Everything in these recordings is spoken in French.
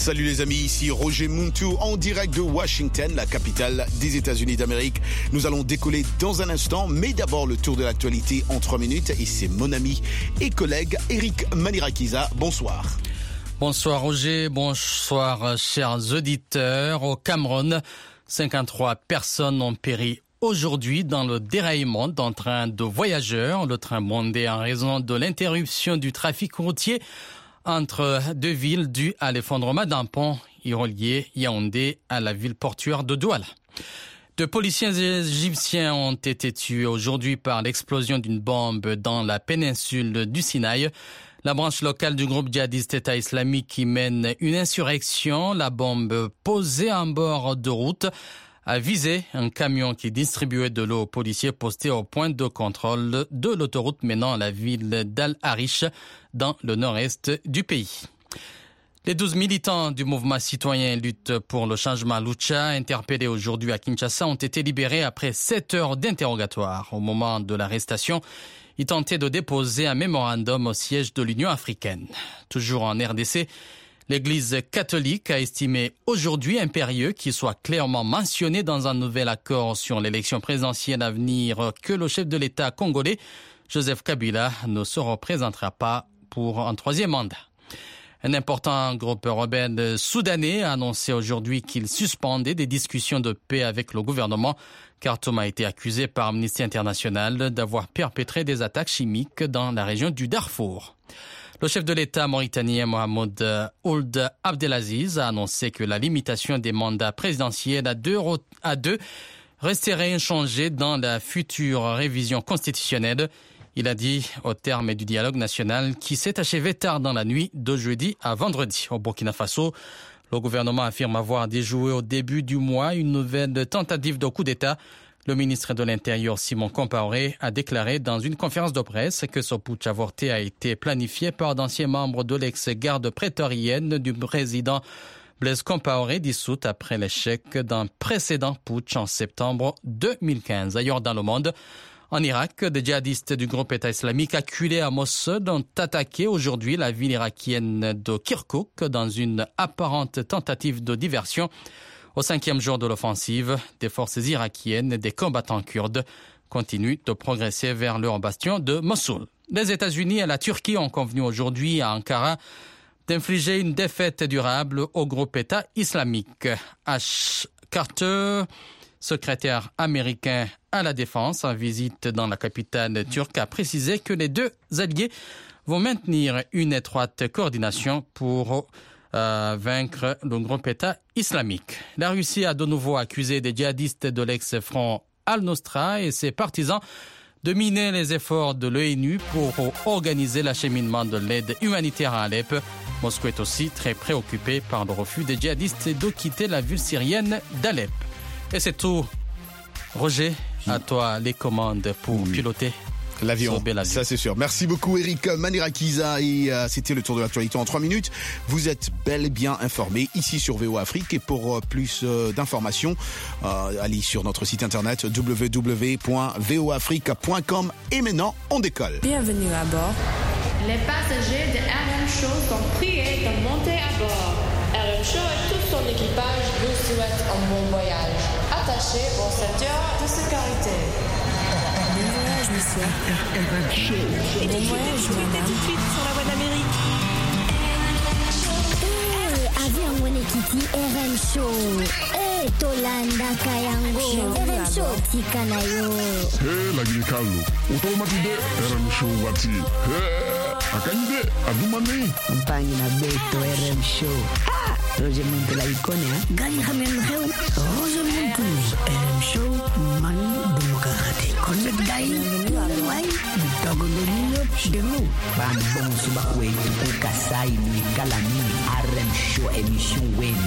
Salut les amis, ici Roger Muntu en direct de Washington, la capitale des États-Unis d'Amérique. Nous allons décoller dans un instant, mais d'abord le tour de l'actualité en 3 minutes et c'est mon ami et collègue Eric Manirakiza. Bonsoir. Bonsoir Roger, bonsoir chers auditeurs. Au Cameroun, 53 personnes ont péri aujourd'hui dans le déraillement d'un train de voyageurs. Le train bondé en raison de l'interruption du trafic routier entre deux villes dues à l'effondrement d'un pont relié Yaoundé à la ville portuaire de Douala. Deux policiers égyptiens ont été tués aujourd'hui par l'explosion d'une bombe dans la péninsule du Sinaï. La branche locale du groupe djihadiste État islamique qui mène une insurrection, la bombe posée en bord de route, a visé un camion qui distribuait de l'eau aux policiers postés au point de contrôle de l'autoroute menant à la ville d'Al-Arish dans le nord-est du pays. Les 12 militants du mouvement citoyen Lutte pour le changement Lucha, interpellés aujourd'hui à Kinshasa, ont été libérés après 7 heures d'interrogatoire. Au moment de l'arrestation, ils tentaient de déposer un mémorandum au siège de l'Union africaine. Toujours en RDC, l'Église catholique a estimé aujourd'hui impérieux qu'il soit clairement mentionné dans un nouvel accord sur l'élection présidentielle à venir que le chef de l'État congolais, Joseph Kabila, ne se représentera pas pour un 3e mandat. Un important groupe rebelle soudanais a annoncé aujourd'hui qu'il suspendait des discussions de paix avec le gouvernement. Khartoum a été accusé par Amnesty International d'avoir perpétré des attaques chimiques dans la région du Darfour. Le chef de l'État mauritanien Mohamed Ould Abdelaziz a annoncé que la limitation des mandats présidentiels à deux resterait inchangée dans la future révision constitutionnelle. Il a dit au terme du dialogue national qui s'est achevé tard dans la nuit de jeudi à vendredi. Au Burkina Faso, le gouvernement affirme avoir déjoué au début du mois une nouvelle tentative de coup d'État. Le ministre de l'Intérieur, Simon Compaoré, a déclaré dans une conférence de presse que ce putsch avorté a été planifié par d'anciens membres de l'ex-garde prétorienne du président Blaise Compaoré, dissoute après l'échec d'un précédent putsch en septembre 2015. Ailleurs dans le monde, en Irak, des djihadistes du groupe État islamique acculés à Mossoul ont attaqué aujourd'hui la ville irakienne de Kirkouk dans une apparente tentative de diversion. Au 5e jour de l'offensive, des forces irakiennes et des combattants kurdes continuent de progresser vers leur bastion de Mossoul. Les États-Unis et la Turquie ont convenu aujourd'hui à Ankara d'infliger une défaite durable au groupe État islamique. Ash Carter, secrétaire américain à la défense en visite dans la capitale turque, a précisé que les deux alliés vont maintenir une étroite coordination pour vaincre le groupe État islamique. La Russie a de nouveau accusé des djihadistes de l'ex-front Al-Nusra et ses partisans de miner les efforts de l'ONU pour organiser l'acheminement de l'aide humanitaire à Alep. Moscou est aussi très préoccupé par le refus des djihadistes de quitter la ville syrienne d'Alep. Et c'est tout. Roger, à toi les commandes pour piloter l'avion, ça c'est sûr. Merci beaucoup Eric Manirakiza et c'était le tour de l'actualité en 3 minutes. Vous êtes bel et bien informés ici sur VOA Afrique et pour plus d'informations, allez sur notre site internet www.voafrique.com et maintenant on décolle. Bienvenue à bord. Les passagers de RM Show sont priés de monter à bord. RM Show et tout son équipage vous souhaitent un bon voyage. Attachez vos ceintures de sécurité. Bon voyage, monsieur. RM Show. Bon voyage, madame. Tout de suite sur la voie d'Amérique. Avion Wenekiti RM Show. Tolanda Kayango. RM Show Tikanayo. La Guinée-Calou. Automatique RM Show Wati. Akande, Adumane. Campagne na Beto RM Show. Roger Muntu la icône, hein? Gani Hamel Heu. Roger Muntu. RM Show. Man Dumukahate. Connect Dai. Wai. Togolino. Demo. Bambon Subakwe. Kasai. Kalami. RM Show. Émission Wen.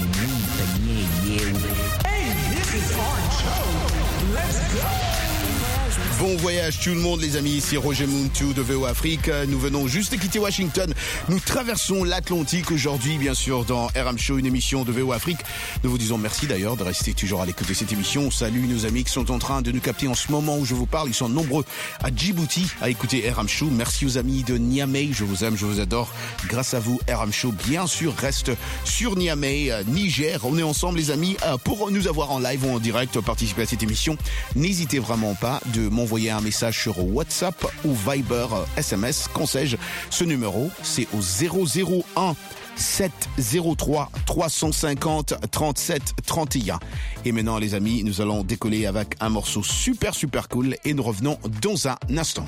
Hey, this is our show. Let's go. Bon voyage tout le monde les amis, ici Roger Muntu de VO Afrique. Nous venons juste de quitter Washington. Nous traversons l'Atlantique aujourd'hui, bien sûr, dans RM Show, une émission de VO Afrique. Nous vous disons merci d'ailleurs de rester toujours à l'écoute de cette émission. Salut nos amis qui sont en train de nous capter en ce moment où je vous parle. Ils sont nombreux à Djibouti à écouter RM Show. Merci aux amis de Niamey. Je vous aime, je vous adore. Grâce à vous, RM Show, bien sûr, reste sur Niamey, Niger. On est ensemble les amis pour nous avoir en live ou en direct, participer à cette émission. N'hésitez vraiment pas de m'envoyer un message sur WhatsApp ou Viber, SMS, qu'en sais-je. Ce numéro, c'est au 001 703 350 37 31. Et maintenant, les amis, nous allons décoller avec un morceau super cool et nous revenons dans un instant.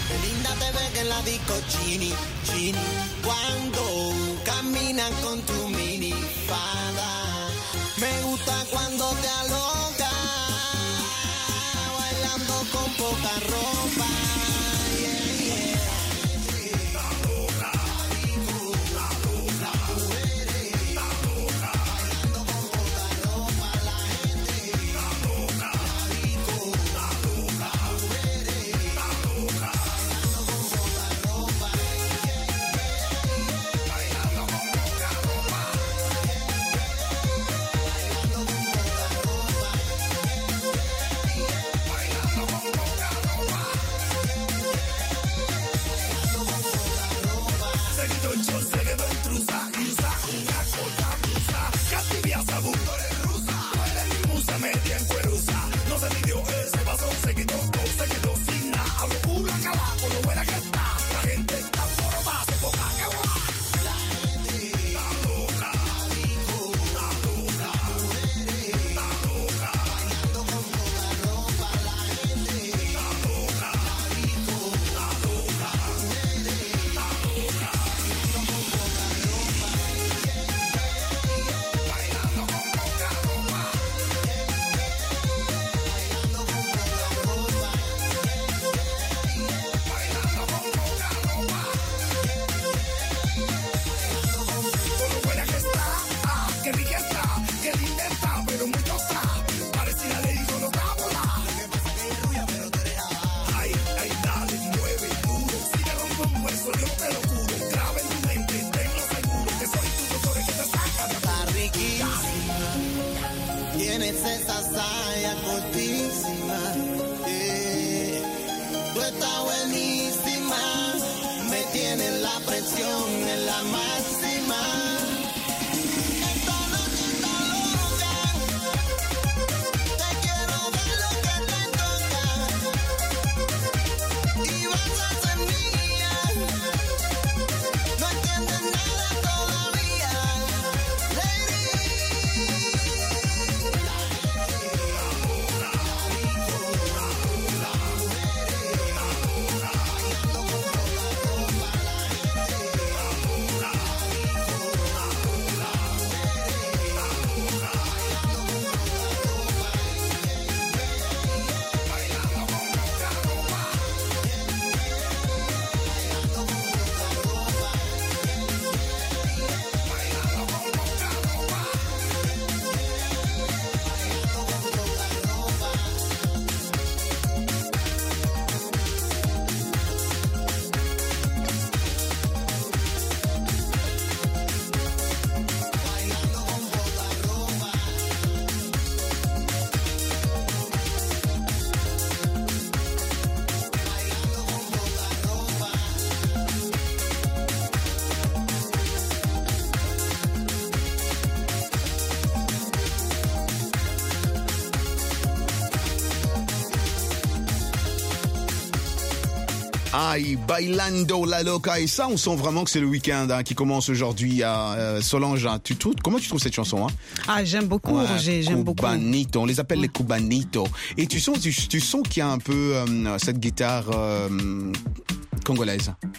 Aïe, Bailando la Loca. Et ça, on sent vraiment que c'est le week-end qui commence aujourd'hui à Solange. Comment tu trouves cette chanson J'aime beaucoup, Roger, j'aime beaucoup. Cubanito, on les appelle les Cubanitos. Et tu sens qu'il y a un peu cette guitare congolaise.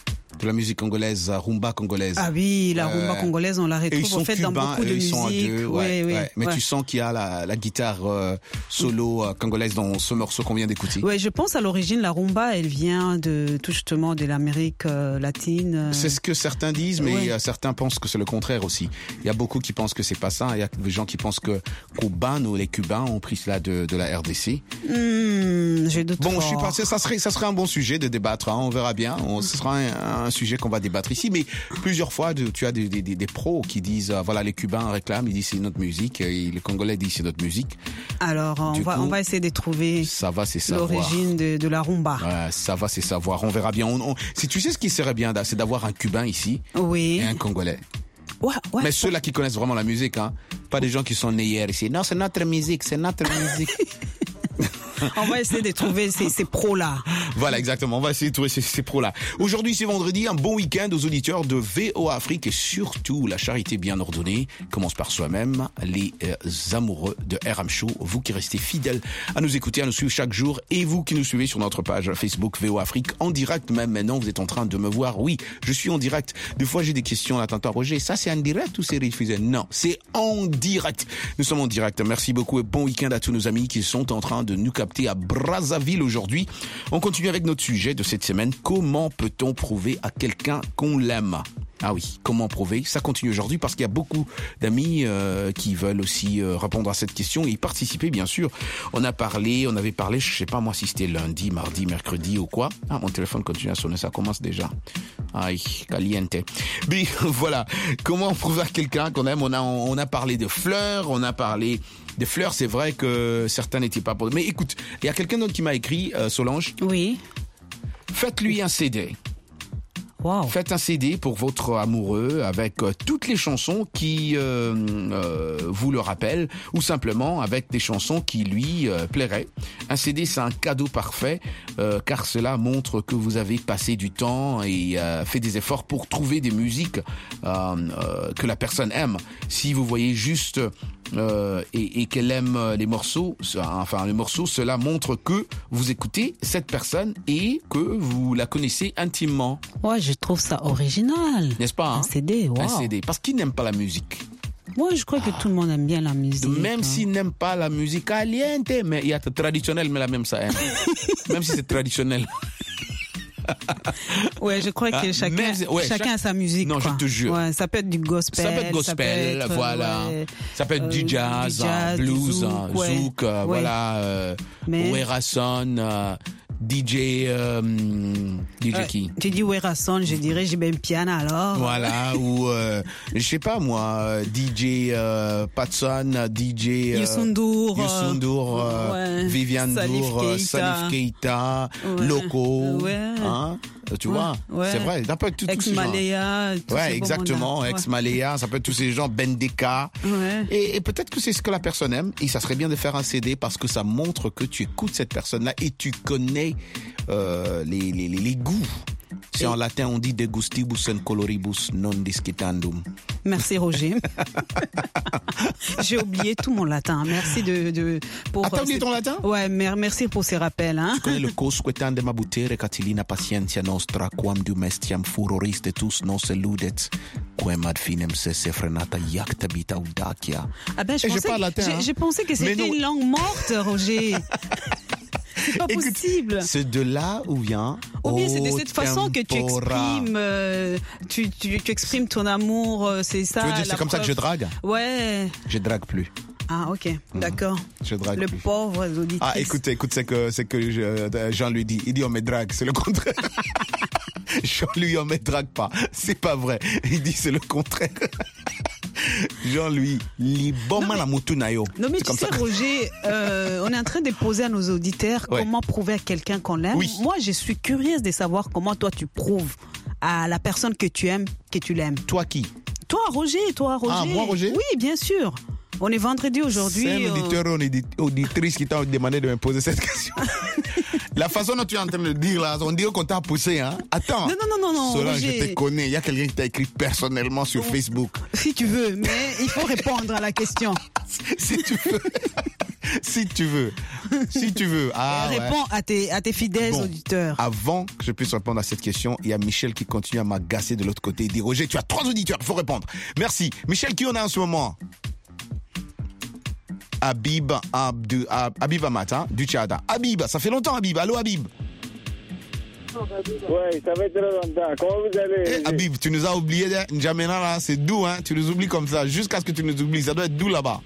la musique congolaise, rumba congolaise. Ah oui, la rumba congolaise, on la retrouve en fait cubains, dans beaucoup de musiques. Ils sont à deux, mais tu sens qu'il y a la guitare solo congolaise dans ce morceau qu'on vient d'écouter. Ouais, je pense à l'origine, la rumba, elle vient tout justement de l'Amérique latine. C'est ce que certains disent, mais certains pensent que c'est le contraire aussi. Il y a beaucoup qui pensent que c'est pas ça. Il y a des gens qui pensent que Cubanos, les Cubains, ont pris cela de la RDC. J'ai d'autres. Bon, je suis passé. Ça serait un bon sujet de débattre. Hein, on verra bien. Ce sera un sujet qu'on va débattre ici. Mais plusieurs fois, tu as des pros qui disent, voilà, les Cubains réclament, ils disent c'est notre musique, et les Congolais disent c'est notre musique. Alors, on va essayer de trouver l'origine de la rumba. Ça va, c'est savoir. On verra bien. Si tu sais ce qui serait bien, c'est d'avoir un Cubain ici et un Congolais. Ouais. Mais ceux-là qui connaissent vraiment la musique, hein, pas des gens qui sont nés hier ici. Non, c'est notre musique. On va essayer de trouver ces pros-là. Voilà, exactement. On va essayer de trouver ces pros-là. Aujourd'hui, c'est vendredi. Un bon week-end aux auditeurs de VOA Afrique et surtout la charité bien ordonnée commence par soi-même. Les amoureux de RM Show, vous qui restez fidèles à nous écouter, à nous suivre chaque jour et vous qui nous suivez sur notre page Facebook VOA Afrique en direct. Même maintenant, vous êtes en train de me voir. Oui, je suis en direct. Des fois, j'ai des questions là. T'entends, Roger, ça c'est en direct ou c'est diffusé? Non, c'est en direct. Nous sommes en direct. Merci beaucoup et bon week-end à tous nos amis qui sont en train de nous capter à Brazzaville aujourd'hui. On continue avec notre sujet de cette semaine. Comment peut-on prouver à quelqu'un qu'on l'aime? Ah oui, comment prouver? Ça continue aujourd'hui parce qu'il y a beaucoup d'amis qui veulent aussi répondre à cette question et y participer, bien sûr. On avait parlé, je sais pas moi si c'était lundi, mardi, mercredi ou quoi. Ah, mon téléphone continue à sonner, ça commence déjà. Aïe, caliente. Mais voilà, comment prouver à quelqu'un qu'on aime? On a parlé de fleurs, on a parlé des fleurs, c'est vrai que certains n'étaient pas pour. Mais écoute, il y a quelqu'un d'autre qui m'a écrit, Solange. Oui. Faites-lui un CD. Wow. Faites un CD pour votre amoureux avec toutes les chansons qui vous le rappellent ou simplement avec des chansons qui lui plairaient. Un CD, c'est un cadeau parfait car cela montre que vous avez passé du temps et fait des efforts pour trouver des musiques que la personne aime. Si vous voyez juste et qu'elle aime les morceaux, cela montre que vous écoutez cette personne et que vous la connaissez intimement. Ouais, je trouve ça original. N'est-ce pas, hein? Un CD, wow. Un CD. Parce qu'il n'aime pas la musique. Moi, je crois que tout le monde aime bien la musique. Même s'il n'aime pas la musique caliente, mais il y a traditionnel, mais la même ça aime. Même si c'est traditionnel. Ouais, je crois que chacun a sa musique. Non, quoi. Je te jure. Ouais, ça peut être du gospel. Ça peut être gospel, voilà. Ouais, ça peut être du jazz, blues, zouk, voilà. Werason, DJ qui? Tu dis Werason, je dirais Jibem Piana alors. Voilà, ou je sais pas moi, DJ Patson, DJ Youssou N'Dour, Viviane Ndour, Salif Keita, Loco, hein? Tu vois, c'est vrai, ça peut être tout Ex Malaya, ouais, exactement, Ex Malaya, ça peut être tous ces gens, Bendeka. Ouais. Et peut-être que c'est ce que la personne aime, et ça serait bien de faire un CD parce que ça montre que tu écoutes cette personne-là et tu connais les goûts. C'est en latin, on dit de gustibus en coloribus non discitandum. Merci Roger. J'ai oublié tout mon latin. Merci pour. Ah, t'as oublié ton latin? Ouais, merci pour ces rappels. Hein. Tu connais le cosquetan de mabutere catilina patientia nostra quam dumestiam furoriste tous nos eludet quem ad finem se frenata iacta bita audacia. Ah ben, je pensais que c'était une langue morte, Roger. C'est pas possible. C'est de là où vient. Ou bien c'est de cette façon que tu exprimes, tu exprimes ton amour, c'est ça. Tu veux dire c'est comme ça que je drague? Ouais. Je drague plus. Ah ok, d'accord. Je drague le plus. Pauvre auditrice. Ah écoute, c'est que Jean lui dit, il dit on me drague, c'est le contraire. Jean lui on me drague pas, c'est pas vrai. Il dit c'est le contraire. Jean-Louis, liboma la mutunayo. Non mais tu sais Roger, on est en train de poser à nos auditeurs comment prouver à quelqu'un qu'on l'aime. Oui. Moi je suis curieuse de savoir comment toi tu prouves à la personne que tu aimes que tu l'aimes. Toi qui? Toi Roger. Ah moi Roger? Oui bien sûr. On est vendredi aujourd'hui. C'est un auditeur ou une auditrice qui t'a demandé de me poser cette question. La façon dont tu es en train de le dire là, on dirait qu'on t'a poussé, hein. Attends. Non. Solange, Roger. je te connais. Il y a quelqu'un qui t'a écrit personnellement sur Facebook. Si tu veux, mais il faut répondre à la question. Si tu veux. Si tu veux. Ah, réponds à tes fidèles auditeurs. Avant que je puisse répondre à cette question, il y a Michel qui continue à m'agacer de l'autre côté. Il dit, Roger, tu as 3 auditeurs, il faut répondre. Merci. Michel, qui on a en ce moment? Habib Amat, hein, du Tchad. Habib, ça fait longtemps, Habib. Allô, Habib? Ouais, ça fait très longtemps. Comment vous allez? Habib, tu nous as oublié N'Djamena, là, c'est doux, hein. Tu nous oublies comme ça, jusqu'à ce que tu nous oublies. Ça doit être doux là-bas.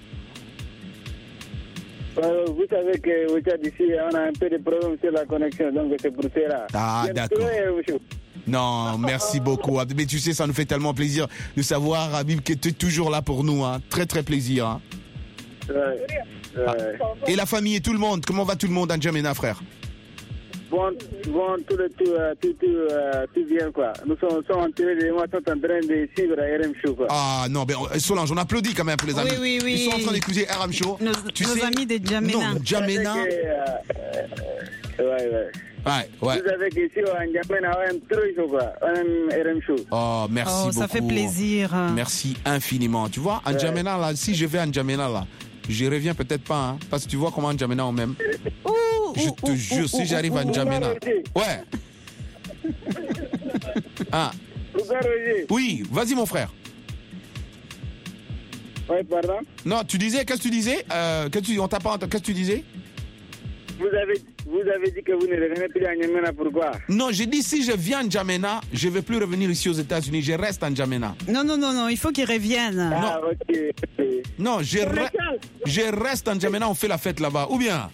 Vous savez qu'au Tchad ici, on a un peu de problèmes sur la connexion, donc c'est pour cela. Ah, d'accord. Non, merci beaucoup. Mais tu sais, ça nous fait tellement plaisir de savoir, Habib, que tu es toujours là pour nous. Hein. Très, très plaisir. Hein. Ouais. Et la famille et tout le monde, comment va tout le monde à N'Djamena, frère? Bon, tout bien, quoi. Nous sommes en train de suivre RM Show, quoi. Ah non, mais Solange, on applaudit quand même pour les amis. Oui. Ils sont en train d'écouter RM Show. Nos amis de N'Djamena. Non, N'Djamena. Ouais. Vous savez qu'ici, à N'Djamena, on aime trop Show, quoi. On aime RM Show. Oh, merci beaucoup. Ça fait plaisir. Merci infiniment. Tu vois, à N'Djamena, là, si je vais à N'Djamena, là, je reviens peut-être pas, hein, parce que tu vois comment N'Djamena on m'aime. Je te jure, si j'arrive à N'Djamena. Ouais. Ah. Oui, vas-y mon frère. Oui, pardon. Non, tu disais, qu'est-ce que tu disais? On t'a pas entendu, qu'est-ce que tu disais? Vous avez dit que vous ne revenez plus à N'Djamena, pourquoi? Non, j'ai dit si je viens à N'Djamena, je ne vais plus revenir ici aux États-Unis, je reste à N'Djamena. Non, il faut qu'il revienne. Ah, ok. Non, je reste à N'Djamena, on fait la fête là-bas. Ou bien?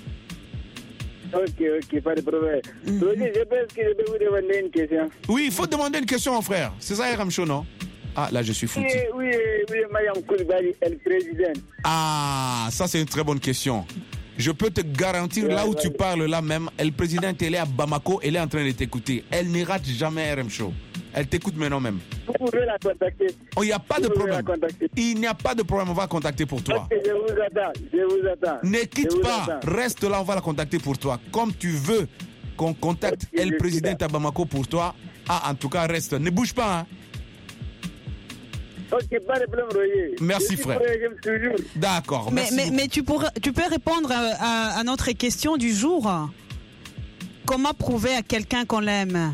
Ok, pas de problème. Roger, je pense que je peux vous demander une question. Oui, il faut demander une question, mon frère. C'est ça, RM Show, non? Ah, là, je suis foutu. Oui, Mayam Koulibaly est le président. Ah, ça, c'est une très bonne question. Je peux te garantir, là où tu parles, là même, le président, elle est à Bamako, elle est en train de t'écouter. Elle ne rate jamais RM Show. Elle t'écoute maintenant même. Vous pouvez la contacter. Oh, il n'y a pas de problème. Il n'y a pas de problème, on va la contacter pour toi. Okay, je vous attends. Ne quitte pas, reste là, on va la contacter pour toi. Comme tu veux qu'on contacte le président à Bamako pour toi, en tout cas, reste. Ne bouge pas, hein. Ok, pas de problème, Roger. Merci, frère. D'accord, merci. Mais tu peux répondre à notre question du jour. Comment prouver à quelqu'un qu'on l'aime?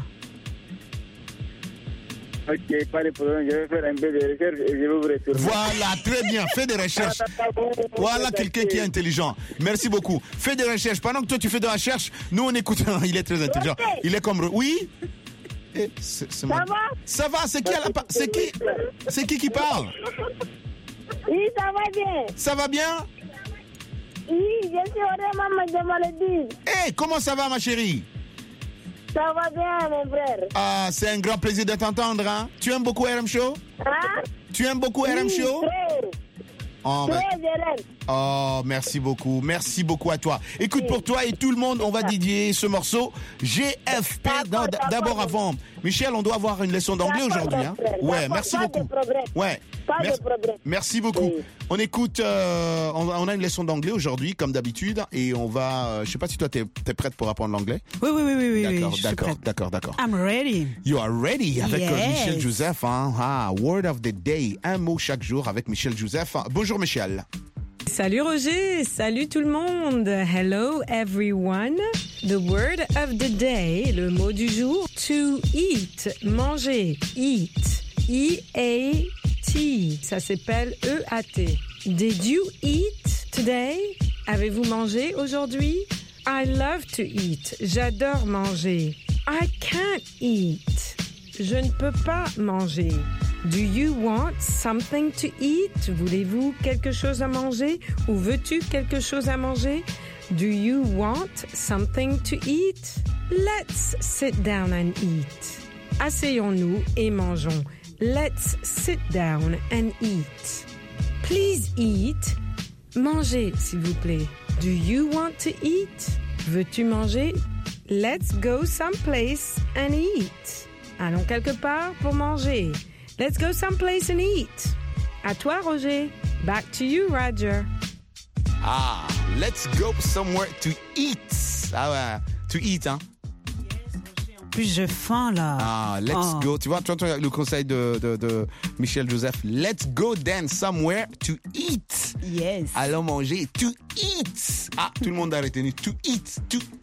Ok, pas de problème, je vais faire un peu de recherche et je vais vous retourner. Voilà, très bien, fais des recherches. Voilà quelqu'un qui est intelligent. Merci beaucoup. Fais des recherches. Pendant que toi tu fais des recherches, nous on écoute. Il est très intelligent. Il est comme... Oui? Ça va? Ça va, c'est qui parle? Oui, ça va bien. Ça va bien? Oui, je suis vraiment de Maledine. Hey, comment ça va ma chérie? Ça va bien, mon frère. Ah, c'est un grand plaisir de t'entendre, hein? Tu aimes beaucoup RM Show? Hein? Tu aimes beaucoup RM Show? Oh, merci beaucoup. Merci beaucoup à toi. Écoute, pour toi et tout le monde, on va dédier ce morceau GFP. D'abord avant. Michel, on doit avoir une leçon d'anglais aujourd'hui, hein? Ouais, merci beaucoup. Ouais. Merci beaucoup. On écoute, on a une leçon d'anglais aujourd'hui, comme d'habitude, et on va, je sais pas si toi t'es prête pour apprendre l'anglais? Oui. D'accord. I'm ready. You are ready avec Yes. Michel Joseph, hein? Ah, word of the day. Un mot chaque jour avec Michel Joseph. Bonjour Michel. Salut Roger, salut tout le monde. Hello everyone. The word of the day, le mot du jour, to eat, manger, eat, E-A-T, ça s'appelle E-A-T. Did you eat today? Avez-vous mangé aujourd'hui? I love to eat, j'adore manger. I can't eat, je ne peux pas manger. Do you want something to eat? Voulez-vous quelque chose à manger? Ou veux-tu quelque chose à manger? Do you want something to eat? Let's sit down and eat. Asseyons-nous et mangeons. Let's sit down and eat. Please eat. Mangez, s'il vous plaît. Do you want to eat? Veux-tu manger? Let's go someplace and eat. Allons quelque part pour manger. Let's go someplace and eat. À toi, Roger. Back to you, Roger. Ah, let's go somewhere to eat. Ah ouais, to eat, hein? plus j'ai faim là. Ah, let's go. Tu vois le conseil de Michel Joseph. Let's go dance somewhere to eat. Yes. Allons manger to eat. Ah, tout le monde a retenu to eat.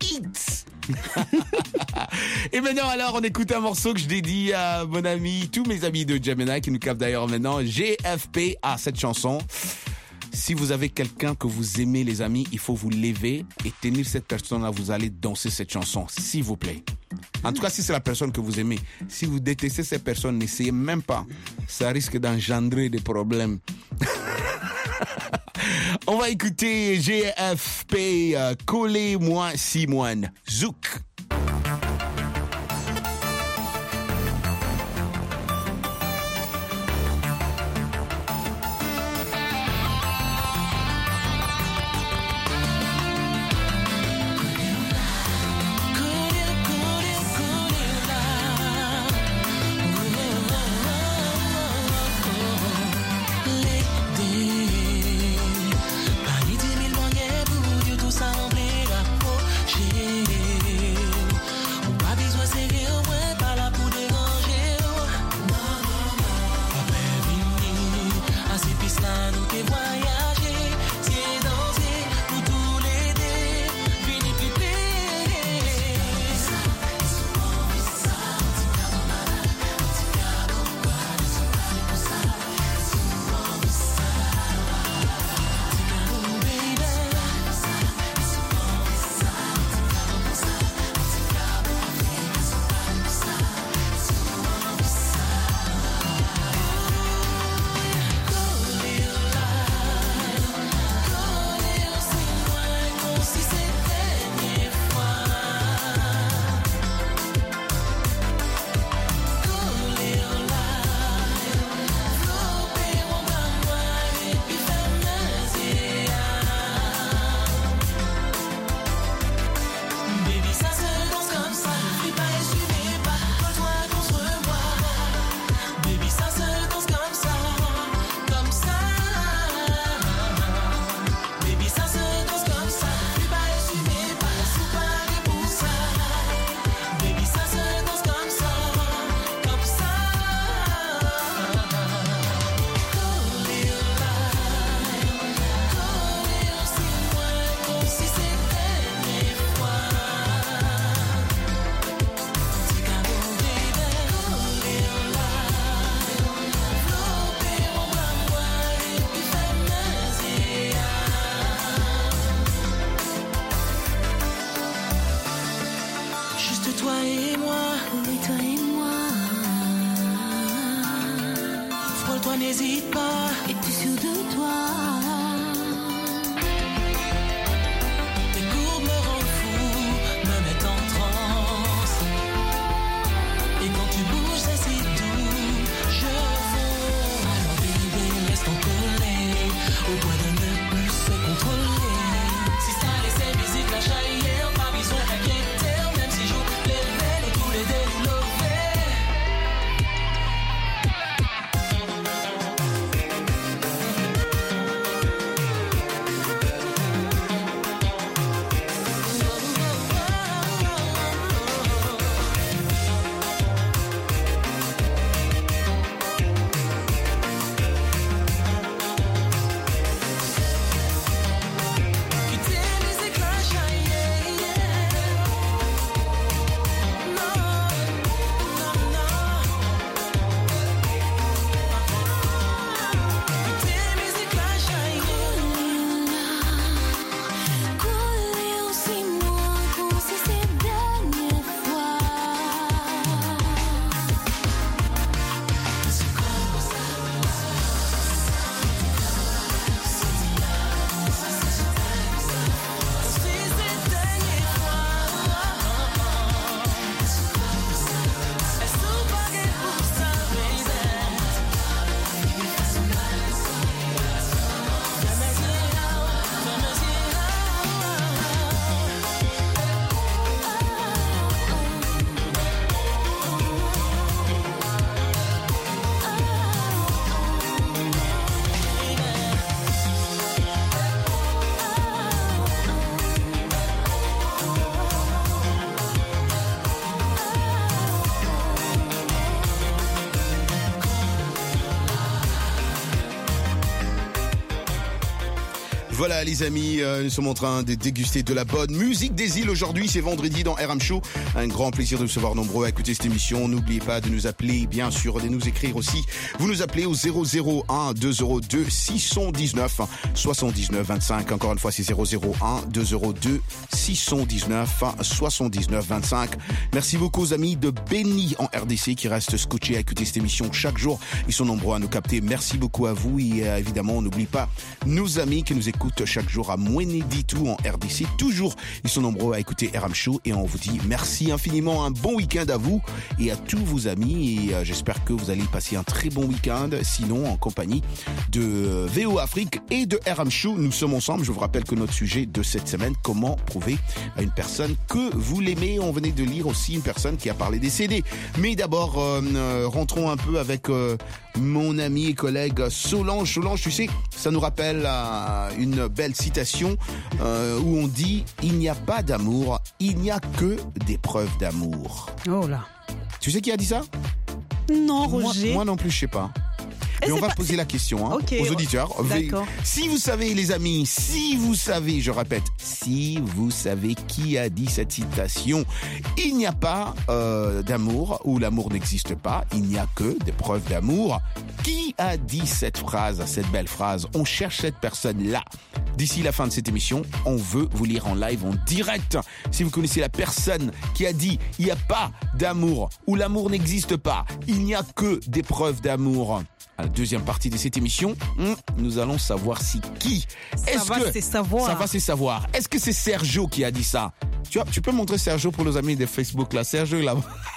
Et maintenant, alors, on écoute un morceau que je dédie à mon ami, tous mes amis de Gemini qui nous captent d'ailleurs maintenant. GFP à cette chanson. Si vous avez quelqu'un que vous aimez, les amis, il faut vous lever et tenir cette personne-là. Vous allez danser cette chanson, s'il vous plaît. En tout cas, si c'est la personne que vous aimez. Si vous détestez cette personne, n'essayez même pas. Ça risque d'engendrer des problèmes. On va écouter GFP, Collez-moi Simone, Zouk. N'hésite pas, es-tu sûr de toi? Tes courbes me rendent fou, me mettent en transe. Et quand tu bouges, c'est si doux, je fonds. Alors bébé, laisse ton collet, au point de ne plus se contrôler. Si ça laissait musique la chahière, pas besoin d'inquiéter, même si j'ouvre les veines et tous les développés. Voilà les amis, nous sommes en train de déguster de la bonne musique des îles aujourd'hui, c'est vendredi dans RM Show. Un grand plaisir de vous savoir nombreux à écouter cette émission. N'oubliez pas de nous appeler, bien sûr, de nous écrire aussi. Vous nous appelez au 001 202 619 79 25. Encore une fois, c'est 001 202 619 79 25. Merci beaucoup aux amis de Béni en RDC qui restent scotchés à écouter cette émission chaque jour. Ils sont nombreux à nous capter. Merci beaucoup à vous et évidemment, on n'oublie pas nos amis qui nous écoutent chaque jour à Mouénéditou en RDC. Toujours, ils sont nombreux à écouter RM Show et on vous dit merci infiniment. Un bon week-end à vous et à tous vos amis et j'espère que vous allez passer un très bon week-end. Sinon, en compagnie de VO Afrique et de RM Show, nous sommes ensemble. Je vous rappelle que notre sujet de cette semaine, comment prouver à une personne que vous l'aimez. On venait de lire aussi une personne qui a parlé des CD. Mais d'abord, rentrons un peu avec mon ami et collègue Solange. Solange, tu sais, ça nous rappelle une belle citation où on dit « Il n'y a pas d'amour, il n'y a que des preuves d'amour ». Oh là. Tu sais qui a dit ça? Non, Roger. Moi non plus, je sais pas. Mais on va poser la question aux auditeurs. D'accord. Si vous savez, les amis, si vous savez, je répète, si vous savez qui a dit cette citation, il n'y a pas d'amour ou l'amour n'existe pas, il n'y a que des preuves d'amour. Qui a dit cette phrase, cette belle phrase? On cherche cette personne-là. D'ici la fin de cette émission, on veut vous lire en live, en direct. Si vous connaissez la personne qui a dit il n'y a pas d'amour ou l'amour n'existe pas, il n'y a que des preuves d'amour. À la deuxième partie de cette émission, nous allons savoir qui. Ça va, c'est savoir. Est-ce que c'est Sergio qui a dit ça? Tu peux montrer Sergio pour nos amis de Facebook là. Sergio là.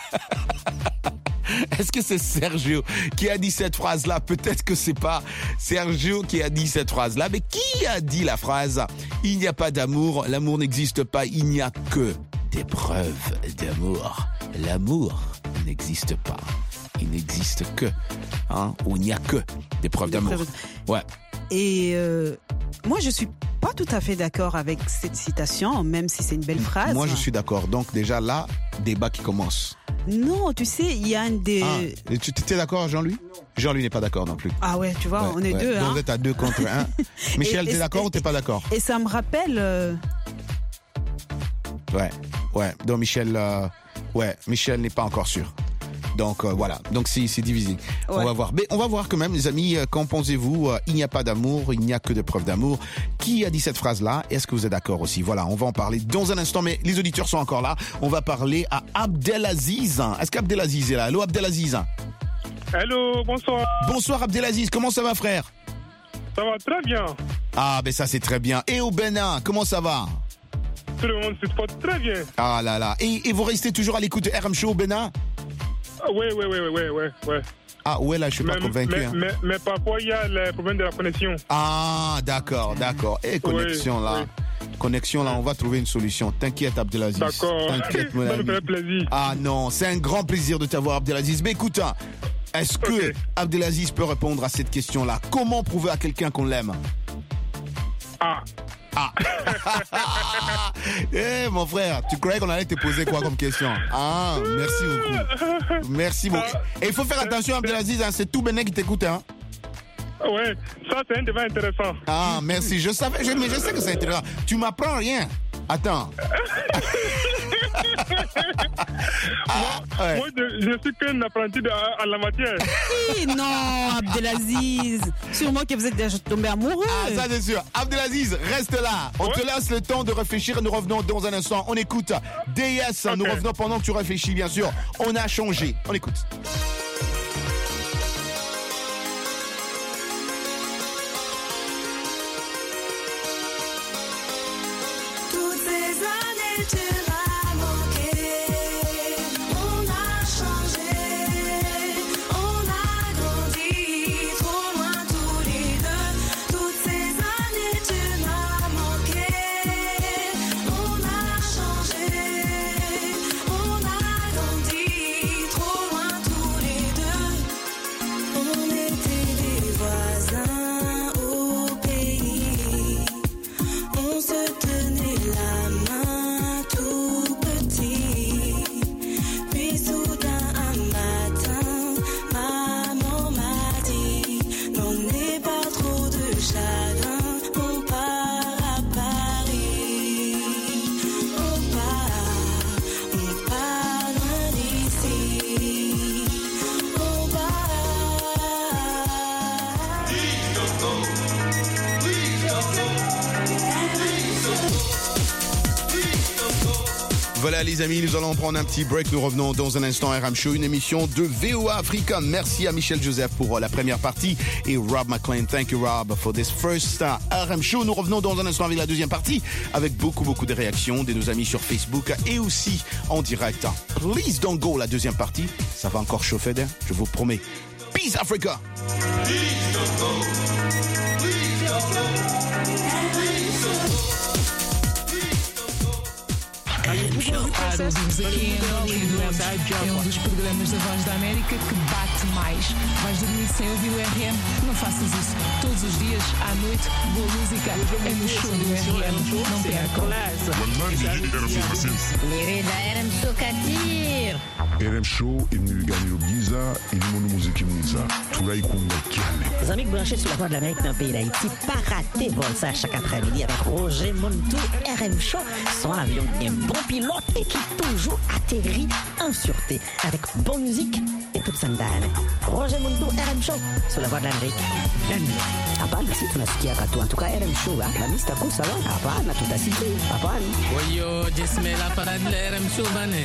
Est-ce que c'est Sergio qui a dit cette phrase-là? Peut-être que c'est pas Sergio qui a dit cette phrase-là, mais qui a dit la phrase « Il n'y a pas d'amour, l'amour n'existe pas, il n'y a que des preuves d'amour. L'amour n'existe pas, il n'existe que, ou il n'y a que des preuves d'amour. » Ouais. Et moi, je suis pas tout à fait d'accord avec cette citation, même si c'est une belle phrase. Moi, je suis d'accord. Donc déjà là, débat qui commence. Non, tu sais, il y a un des... Tu étais d'accord, Jean-Louis? Non. Jean-Louis n'est pas d'accord non plus. Ah ouais, tu vois, on est deux. Donc vous êtes à 2 contre 1. Michel, t'es d'accord ou t'es pas d'accord? Et ça me rappelle... Ouais. Donc Michel n'est pas encore sûr. Donc voilà, donc c'est divisé. Ouais. On va voir. Mais on va voir quand même, les amis, qu'en pensez-vous? Il n'y a pas d'amour, il n'y a que de preuves d'amour. Qui a dit cette phrase-là? Est-ce que vous êtes d'accord aussi? Voilà, on va en parler dans un instant, mais les auditeurs sont encore là. On va parler à Abdelaziz. Est-ce qu'Abdelaziz est là? Allô, Abdelaziz? Allô, bonsoir. Bonsoir, Abdelaziz. Comment ça va, frère? Ça va très bien. Ah, ben ça, c'est très bien. Et au Bénin, comment ça va? Tout le monde se porte très bien. Ah là là. Et vous restez toujours à l'écoute de RM Show au Bénin? Oui. Ah ouais, là je suis pas convaincu. Mais parfois il y a le problème de la connexion. Ah d'accord. Et connexion là. Connexion là, on va trouver une solution. T'inquiète Abdelaziz. D'accord. T'inquiète mon ami. Ça me fait plaisir. Ah non, c'est un grand plaisir de t'avoir Abdelaziz. Mais écoute, est-ce que Abdelaziz peut répondre à cette question là? Comment prouver à quelqu'un qu'on l'aime? Mon frère, tu croyais qu'on allait te poser quoi comme question? Merci beaucoup. Merci beaucoup. Et il faut faire attention, Abdelaziz, c'est tout Bénin qui t'écoute, Ouais, ça c'est un débat intéressant. Merci. Je sais que c'est intéressant. Tu m'apprends rien. Attends. Moi, je suis qu'un apprenti à la matière. Non, Abdelaziz. Sûrement que vous êtes déjà tombé amoureux. Ça c'est sûr. Abdelaziz, reste là. On te laisse le temps de réfléchir et nous revenons dans un instant. On écoute DS. Nous revenons pendant que tu réfléchis, bien sûr. On a changé. On écoute. Trop loin tous les Voilà les amis, nous allons prendre un petit break. Nous revenons dans un instant à RM Show, une émission de VOA Africa. Merci à Michel Joseph pour la première partie et Rob McLean. Thank you Rob for this first RM Show. Nous revenons dans un instant avec la deuxième partie avec beaucoup de réactions de nos amis sur Facebook et aussi en direct. Please don't go, la deuxième partie. Ça va encore chauffer d'air, je vous promets. Peace Africa. Please don't go. Please don't go. Ouvimos aqui em Hollywood. É um dos programas da Voz da América que bate mais. Vais dormir sem ouvir o RM? Não faças isso. Todos os dias, à noite, boa música é no show do RM. Não percam. RM Show katir. RM Show imniganyiro byiza irimo n'umuziki mwiza turayikunda cyane. Les amis branchés sur la Voix de l'Amérique dans le pays d'Haïti, pas rater vol ça chaque après-midi avec Roger Montou. RM Show, son avion bien bon pilote et qui toujours atterrit en sûreté avec bonne musique et toute sandale. Roger Montou, RM Show sur la Voix de l'Amérique. Hapana, si tunasikia katu. En tout cas, RM Show, la lista cool salon. Hapana, tutasikia. Hapana. Oyo, jesme la parade de RM Show, bane.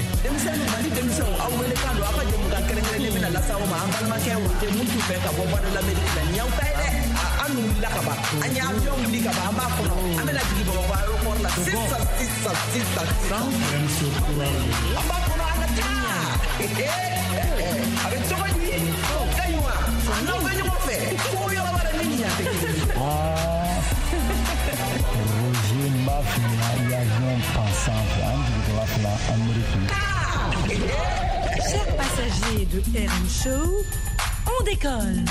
Roger Mafia, l'avion pensant Chers passagers de RM Show, on décolle.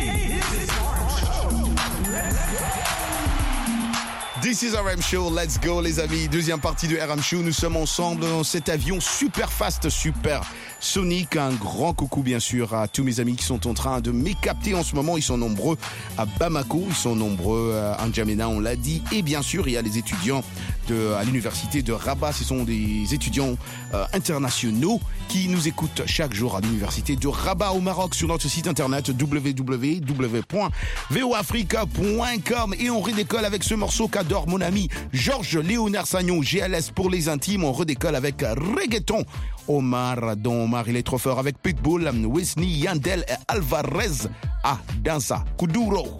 This is RM Show, let's go les amis, deuxième partie de RM Show, nous sommes ensemble dans cet avion super fast, super sonique, un grand coucou bien sûr à tous mes amis qui sont en train de m'écapter en ce moment, ils sont nombreux à Bamako, ils sont nombreux à N'Djamena, on l'a dit, et bien sûr il y a les étudiants à l'université de Rabat, ce sont des étudiants internationaux qui nous écoutent chaque jour à l'université de Rabat au Maroc sur notre site internet www.voafrica.com et on redécolle avec ce morceau qu'adore mon ami Georges Léonard Sagnon, GLS pour les intimes, on redécolle avec Reggaeton. Omar, Don Omar, il est trop fort avec Pitbull, Wesley, Yandel et Alvarez à Danza Kuduro.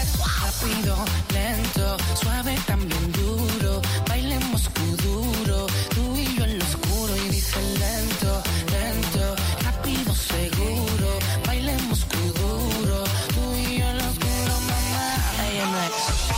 Rápido, lento, suave, también duro. Bailemos kuduro, tú y yo en lo oscuro. Y dice lento, lento, rápido, seguro. Bailemos kuduro, tú y yo en lo oscuro, mamá. AMX.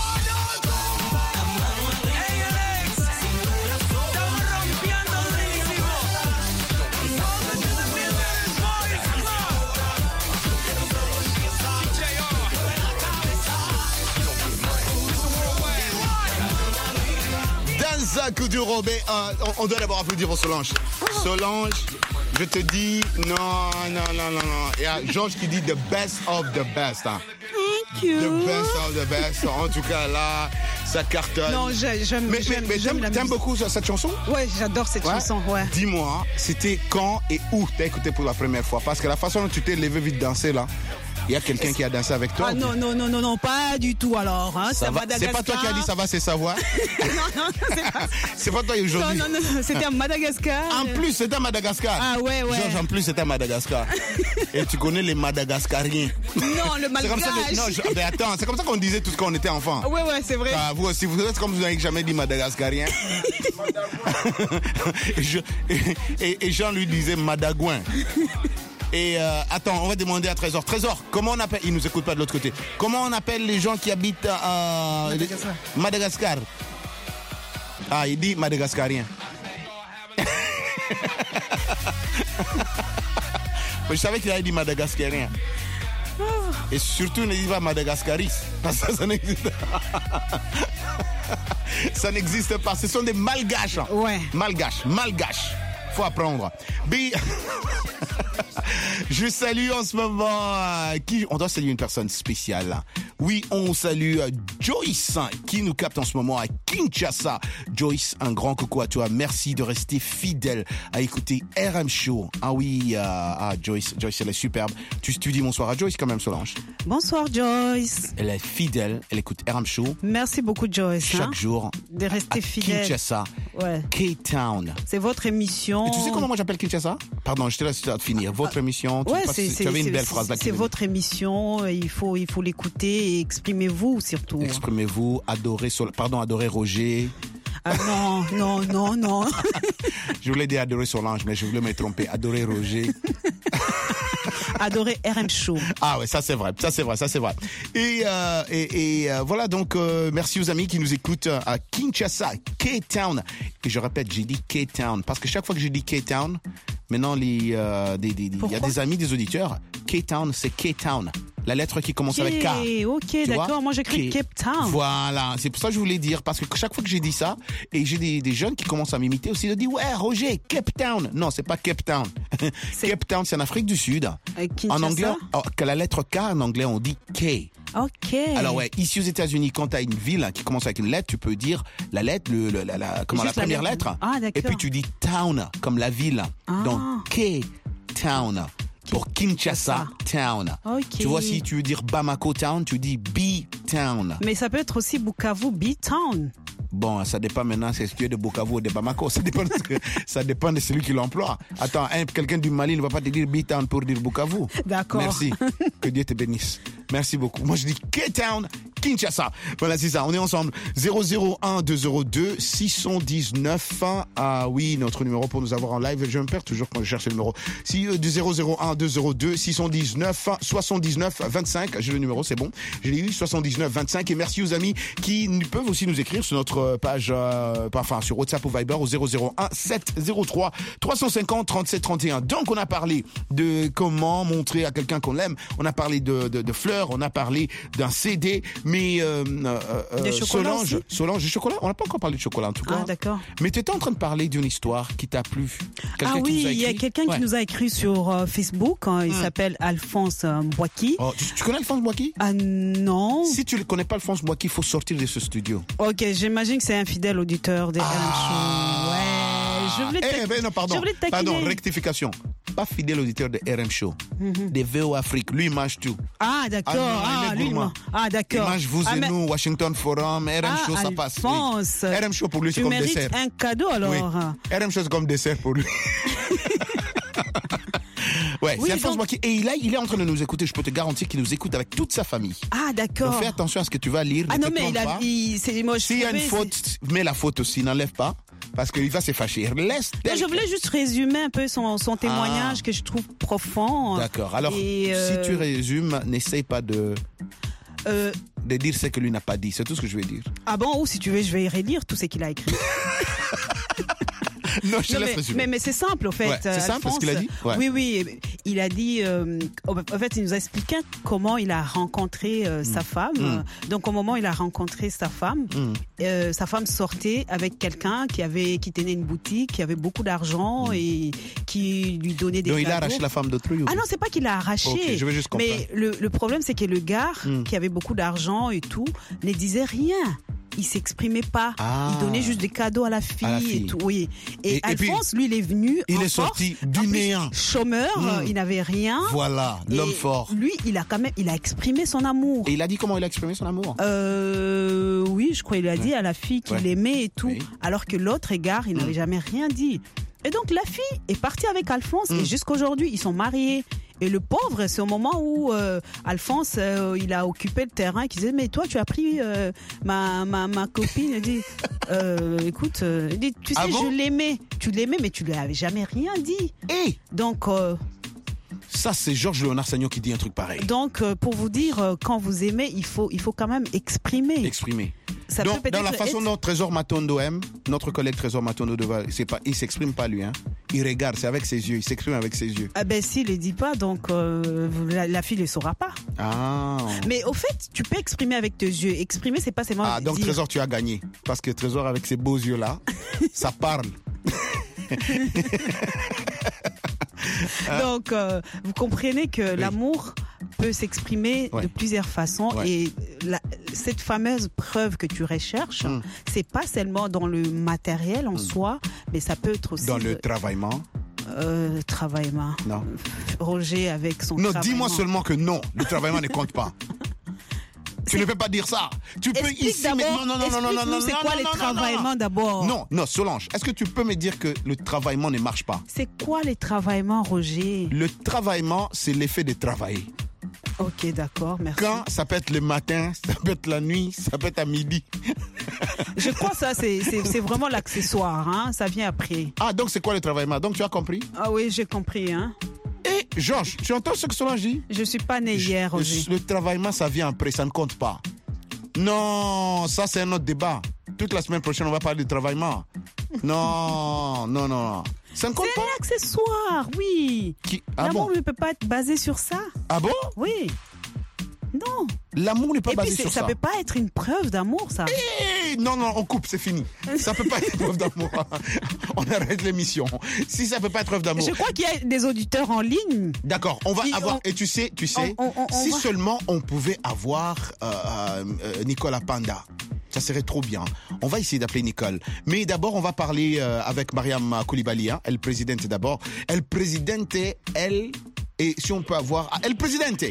Danza Kuduro, mais on doit d'abord applaudir pour Solange. Solange, je te dis non. Il y a Georges qui dit the best of the best. Hein. Thank you. The best of the best. En tout cas, là, ça cartonne. Non, j'aime Mais la t'aimes musique. beaucoup cette chanson? Ouais, j'adore cette chanson, ouais. Dis-moi, c'était quand et où t'as écouté pour la première fois? Parce que la façon dont tu t'es levé vite danser, là, il y a quelqu'un qui a dansé avec toi? Ah non, pas du tout alors. Hein, ça va. C'est pas toi qui as dit ça va, c'est savoir. non, c'est pas toi aujourd'hui. Non, c'était à Madagascar. En plus, c'était à Madagascar. Ah ouais. Georges, en plus, c'était à Madagascar. Et tu connais les Madagascariens. Non, le malgache. Mais attends, c'est comme ça qu'on disait tout ce qu'on était enfant. Ouais, c'est vrai. Ah, vous aussi, vous êtes comme vous n'avez jamais dit Madagascarien. et Jean lui disait Madagouin. Et attends, on va demander à Trésor. Trésor, comment on appelle... Il nous écoute pas de l'autre côté. Comment on appelle les gens qui habitent à Madagascar? Ah, il dit Madagascarien. Je savais qu'il avait dit Madagascarien. Et surtout, ne dis pas Madagascaris. Parce que ça n'existe pas. Ça n'existe pas. Ce sont des malgaches. Ouais. Malgaches. Faut apprendre. Je salue en ce moment on doit saluer une personne spéciale. Oui, on salue Joyce qui nous capte en ce moment à Kinshasa. Joyce, un grand coucou à toi. Merci de rester fidèle à écouter RM Show. Ah oui, Joyce, elle est superbe. Tu dis bonsoir à Joyce quand même, Solange. Bonsoir Joyce. Elle est fidèle, elle écoute RM Show. Merci beaucoup Joyce. Chaque jour. De rester fidèle. Kinshasa, ouais. K-Town. C'est votre émission. Et tu sais comment moi j'appelle Kinshasa? Pardon, je te laisse finir. Votre émission. Tu avais une belle phrase là. C'est votre émission. Il faut l'écouter et exprimez-vous surtout. Exprimez-vous. Adorez Roger. Ah non. Je voulais dire adorer Solange, mais je voulais me tromper. Adorer Roger. Adorer RM Show. Ah ouais, ça c'est vrai. Et voilà, donc merci aux amis qui nous écoutent à Kinshasa, K-Town. Et je répète, j'ai dit K-Town parce que chaque fois que je dis K-Town, maintenant il y a des amis, des auditeurs. K-Town, c'est K-Town. La lettre qui commence avec K. Ok, d'accord. Moi, j'écris Cape Town. Voilà. C'est pour ça que je voulais dire. Parce que chaque fois que j'ai dit ça, et j'ai des jeunes qui commencent à m'imiter aussi, ils disent, ouais, Roger, Cape Town. Non, c'est pas Cape Town. Cape Town, c'est en Afrique du Sud. En anglais, que la lettre K, en anglais, on dit K. Ok. Alors ouais, ici aux États-Unis, quand tu as une ville qui commence avec une lettre, tu peux dire la lettre, la première lettre. Ah, d'accord. Et puis tu dis town, comme la ville. Donc K Town. Pour Kinshasa Town. Okay. Tu vois, si tu veux dire Bamako Town, tu dis B-Town. Mais ça peut être aussi Bukavu B-Town. Bon, ça dépend maintenant, c'est ce qui est de Bukavu ou de Bamako. Ça dépend de celui qui l'emploie. Attends, quelqu'un du Mali ne va pas te dire B-Town pour dire Bukavu. D'accord. Merci. Que Dieu te bénisse. Merci beaucoup. Moi, je dis K-Town, Kinshasa. Voilà, c'est ça. On est ensemble. 001-202-619. Ah oui, notre numéro pour nous avoir en live. Je me perds toujours quand je cherche le numéro. Si du 001-202-619-79-25. J'ai le numéro, c'est bon. Je l'ai eu, 79-25. Et merci aux amis qui peuvent aussi nous écrire sur notre page, sur WhatsApp ou Viber au 001-703-350-3731. Donc, on a parlé de comment montrer à quelqu'un qu'on l'aime. On a parlé de fleurs. On a parlé d'un CD, mais Solange, du chocolat, on n'a pas encore parlé de chocolat en tout cas. Ah d'accord. Mais tu étais en train de parler d'une histoire qui t'a plu. Ah oui, il y a quelqu'un qui nous a écrit sur Facebook. Il s'appelle Alphonse Mbouaki. Oh, tu connais Alphonse Mbouaki? Ah non. Si tu ne connais pas Alphonse Mbouaki, il faut sortir de ce studio. Ok, j'imagine que c'est un fidèle auditeur des RM Show. Ouais. Je voulais pardon, rectification. Pas fidèle auditeur de RM Show. Des VO Afrique. Lui, il mange tout. Ah, d'accord. D'accord. Il mange vous et nous, Washington Forum, RM Show, ça passe. Oui. RM Show pour lui, c'est comme dessert. Tu mérites un cadeau alors. Oui. RM Show, c'est comme dessert pour lui. Ouais. Ouais, Oui, c'est Alphonse donc- Boaké. Et il est en train de nous écouter. Je peux te garantir qu'il nous écoute avec toute sa famille. Ah, d'accord. Donc fais attention à ce que tu vas lire. Ah ne non, te mais trompe pas. S'il y a une faute, mets la faute aussi, n'enlève pas. Parce qu'il va se fâcher. Laisse. Non, je voulais juste résumer un peu son témoignage que je trouve profond. D'accord. Alors, Et, si tu résumes, n'essaye pas de dire ce que lui n'a pas dit. C'est tout ce que je vais dire. Ah bon, ou si tu veux, je vais y relire tout ce qu'il a écrit. Non, je te laisse résumer. mais c'est simple, au fait. Ouais, c'est simple, Alphonse, ce qu'il a dit. Ouais. Oui. Il a dit, en fait, il nous a expliqué comment il a rencontré sa femme. Donc, au moment où il a rencontré sa femme sortait avec quelqu'un qui tenait une boutique, qui avait beaucoup d'argent et qui lui donnait des Donc, cadeaux. il a arraché la femme d'autrui. Ah non, c'est pas qu'il a arraché. Ok, je veux juste comprendre. Mais le problème, c'est que le gars qui avait beaucoup d'argent et tout ne disait rien. Il s'exprimait pas. Ah. Il donnait juste des cadeaux à la fille, et tout. Oui. Et puis, Alphonse, lui, il est venu. il en est force. sorti du néant. Chômeur, il n'avait rien. Voilà, l'homme Et fort. Lui, il a exprimé son amour. Et il a dit comment il a exprimé son amour. Oui, je crois qu'il a dit à la fille qu'il l'aimait et tout. Oui. Alors que l'autre égard, il n'avait jamais rien dit. Et donc la fille est partie avec Alphonse et jusqu'aujourd'hui, ils sont mariés. Et le pauvre, c'est au moment où Alphonse, il a occupé le terrain, qui disait, mais toi, tu as pris ma copine. Il dit, écoute, il dit, tu sais, je l'aimais. Tu l'aimais, mais tu lui avais jamais rien dit. Et donc, ça, c'est Georges Léonard Sagnon qui dit un truc pareil. Donc, pour vous dire, quand vous aimez, il faut quand même exprimer. Exprimer. Ça Donc, peut dans la peut-être façon dont Trésor Matondo aime, notre collègue Trésor Matondo, il s'exprime pas lui. Hein. Il regarde, c'est avec ses yeux, il s'exprime avec ses yeux. Ah ben s'il ne les dit pas, donc la fille ne saura pas. Ah. Mais au fait, tu peux exprimer avec tes yeux. Exprimer, c'est pas seulement Ah, donc dire. Trésor, tu as gagné. Parce que Trésor, avec ses beaux yeux-là, ça parle. Donc, vous comprenez que l'amour peut s'exprimer de plusieurs façons et cette fameuse preuve que tu recherches, c'est pas seulement dans le matériel en soi, mais ça peut être aussi dans le travaillement. Travaillement. Non. Roger avec son Non, travaillement. dis-moi seulement que non, le travaillement ne compte pas. Tu ne peux pas dire ça. Tu peux Explique ici, d'abord, mais non, explique-nous c'est quoi les travaillements d'abord. Non, Solange, est-ce que tu peux me dire que le travaillement ne marche pas? C'est quoi les travaillements, Roger? Le travaillement, c'est l'effet de travailler. Ok, d'accord, merci. Quand ça peut être le matin, ça peut être la nuit, ça peut être à midi. Je crois que ça, c'est vraiment l'accessoire, hein? Ça vient après. Ah, donc c'est quoi le travaillement? Donc tu as compris? Ah oui, j'ai compris, hein? Et Georges, tu entends ce que Solange dit? Je suis pas né hier, Roger. Le travaillement, ça vient après, ça ne compte pas. Non, ça c'est un autre débat. Toute la semaine prochaine, on va parler de travaillement. Non. Ça ne compte pas. C'est un accessoire, oui. L'amour ne peut pas être basé sur ça. Ah bon? Oui. Non. L'amour n'est pas basé sur ça. Ça peut pas être une preuve d'amour, ça. Non, on coupe, c'est fini. Ça peut pas être preuve d'amour. On arrête l'émission. Si ça peut pas être preuve d'amour. Je crois qu'il y a des auditeurs en ligne. D'accord, on va avoir. Et tu sais, si seulement on pouvait avoir Nicolas Panda. Ça serait trop bien. On va essayer d'appeler Nicole. Mais d'abord, on va parler avec Mariam Koulibaly. Hein. Elle présidente d'abord. Elle présidente, elle. Et si on peut avoir. Elle présidente.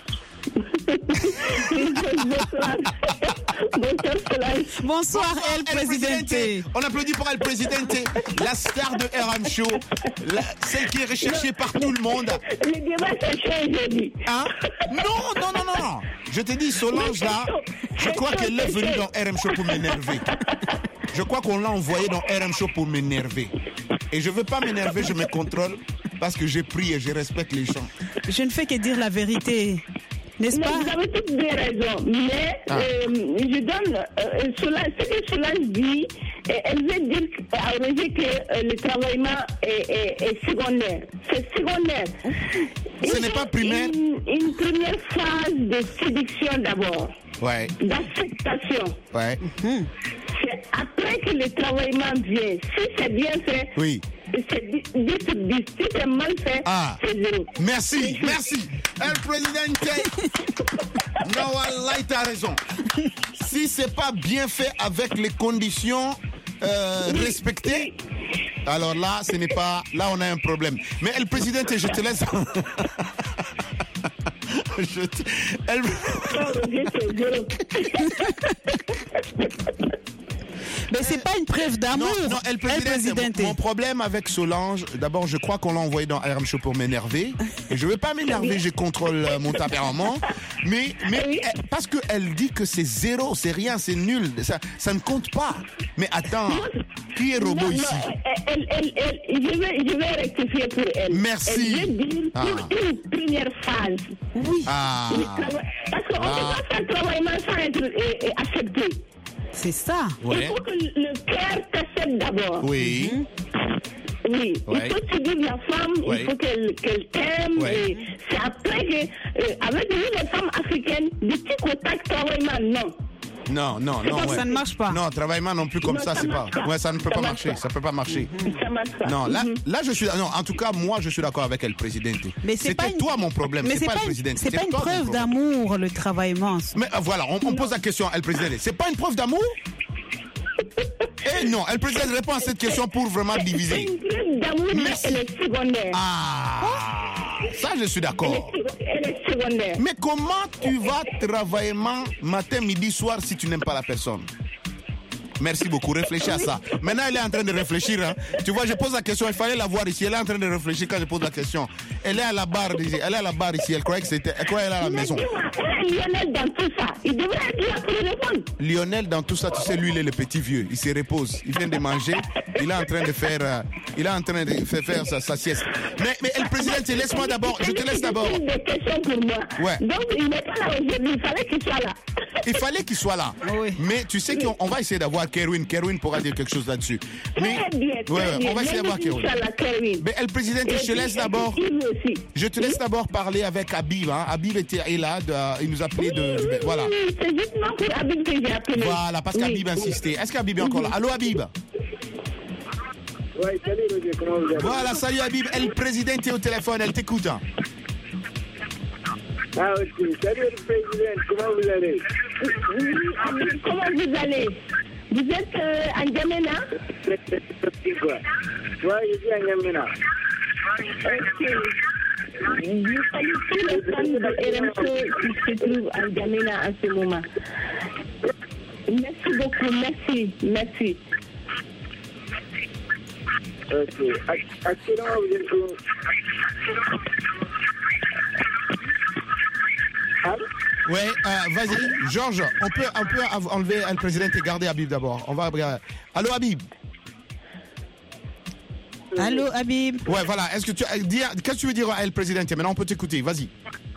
Bonsoir, El Presidente. On applaudit pour El Presidente, la star de RM Show, celle qui est recherchée par tout le monde. Le débat s'est changé. Hein? Non. Je te dis, Solange, là, je crois qu'elle est venue dans RM Show pour m'énerver. Je crois qu'on l'a envoyée dans RM Show pour m'énerver. Et je ne veux pas m'énerver, je me contrôle parce que j'ai pris et je respecte les gens. Je ne fais que dire la vérité. N'est-ce pas? Vous avez toutes des raisons. Mais je donne ce que Solange dit. Elle veut dire à Roger que le travaillement est secondaire. C'est secondaire. Ce n'est pas primaire. Une première phase de séduction d'abord. Ouais. D'acceptation. Ouais. C'est après que le travaillement vient. Si c'est bien fait. Oui. C'est 10 sur 10. Si c'est mal fait, c'est 0. Merci. El Presidente. Non, Allah, t'as raison. Si c'est pas bien fait avec les conditions respectées, alors là, ce n'est pas. Là, on a un problème. Mais El Presidente, je te laisse. Mais c'est pas une preuve d'amour. Non, El Presidente. Mon problème avec Solange, d'abord, je crois qu'on l'a envoyé dans RM Show pour m'énerver. Et je veux pas m'énerver, je contrôle mon tempérament. Mais parce qu'elle dit que c'est zéro, c'est rien, c'est nul. Ça ne compte pas. Mais attends, qui est robot ici? Je vais rectifier pour elle. Merci. Elle veut dire pour une première phase. Oui. Parce qu'on ne peut pas faire travail sans être accepté. C'est ça. Ouais. Il faut que le cœur t'accepte d'abord. Oui. Oui, il faut suivre la femme, il faut qu'elle t'aime. Et c'est après que, avec nous, les femmes africaines, des petits contacts, travaillement, non. Non. Ça ne marche pas. Non, travaillement non plus comme ça, c'est pas. Ouais, ça ne peut pas marcher. Ça peut pas marcher. Ça marche pas. Non, là, je suis. Non, en tout cas, moi, je suis d'accord avec El Presidente. Mais c'était toi mon problème. Mais c'est pas El Presidente. C'est pas une preuve d'amour, le travaillement. Mais voilà, on pose la question à El Presidente. C'est pas une preuve d'amour? Eh non, El Presidente répond à cette question pour vraiment diviser. Une preuve d'amour, mais elle est secondaire. Ça, je suis d'accord. Elle est secondaire. Mais comment tu vas travailler matin, midi, soir si tu n'aimes pas la personne? Merci beaucoup, réfléchis à ça. Maintenant, elle est en train de réfléchir. Hein. Tu vois, je pose la question, il fallait la voir ici. Elle est en train de réfléchir quand je pose la question. Elle est à la barre ici. Elle croyait qu'elle est à la maison. Lionel dans tout ça, il devrait être là pour répondre. Lionel dans tout ça, tu sais, lui, il est le petit vieux. Il se repose. Il vient de manger. Il est en train de faire, sa sieste. Mais El Presidente, laisse-moi d'abord. Je te laisse d'abord. Il a des questions pour moi. Ouais. Donc, il n'est pas là aujourd'hui. Il fallait qu'il soit là. Il fallait qu'il soit là. Oui. Mais tu sais qu'on va essayer d'avoir Kerwin. Kerwin pourra dire quelque chose là-dessus. Mais très bien. On va essayer d'avoir Kerwin. Mais El Presidente, je te laisse d'abord. Je te laisse d'abord parler avec Habib. Hein. Habib est là. Il nous a appelé voilà. C'est justement pour Habib que j'ai appelé. Voilà, parce qu'Habib insistait. Est-ce qu'Habib est encore là? Allô, Habib? Oui, salut Roger, comment vous allez? Voilà, salut Habib. El Presidente est au téléphone, elle t'écoute. Hein. Ah, ok. Salut El Presidente, comment vous allez? Habib, comment vous allez? Vous êtes à N'Djamena? Oui, je suis à N'Djamena. Ok. Je salue tous les fans de RMC qui se trouvent à N'Djamena en ce moment. Merci beaucoup, merci. Ok. Actuellement, vous êtes où? Ouais, vas-y, Georges, on peut enlever El Presidente et garder Habib d'abord. On va regarder. Allô, Habib? Allô, Habib? Ouais, voilà. Est-ce que qu'est-ce que tu veux dire à El Presidente? Maintenant, on peut t'écouter. Vas-y.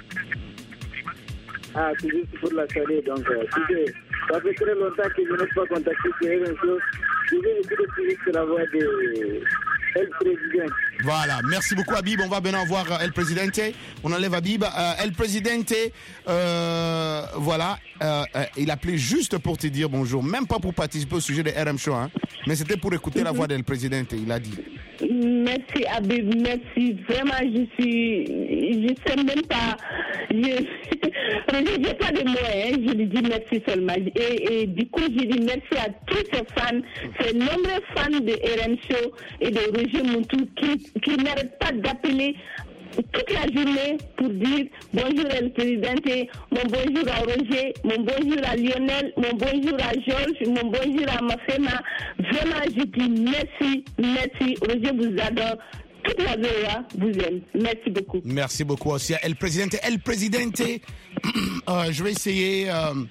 Ah, c'est juste pour la saluer. Donc, ça fait très longtemps que je n'ai pas contacté sur RMC. Je vais écouter juste la voix de El Presidente. Voilà, merci beaucoup Habib. On va maintenant voir El Presidente. On enlève Habib. El Presidente, voilà, il appelait juste pour te dire bonjour, même pas pour participer au sujet de RM Show, hein, mais c'était pour écouter la voix d'El Presidente, il a dit. Merci Habib, merci. Vraiment, je sais même pas. Je n'ai pas de mots, hein. Je lui dis merci seulement. Et du coup, je dis merci à tous ces fans, ces nombreux fans de RM Show et de Roger Montou qui n'arrêtent pas d'appeler toute la journée pour dire bonjour El Presidente, mon bonjour à Roger, mon bonjour à Lionel, mon bonjour à Georges, mon bonjour à Mafema. Vraiment, je dis merci. Roger vous adore. Toute la VOA vous aime. Merci beaucoup. Merci beaucoup aussi à El Presidente. El Presidente, je vais essayer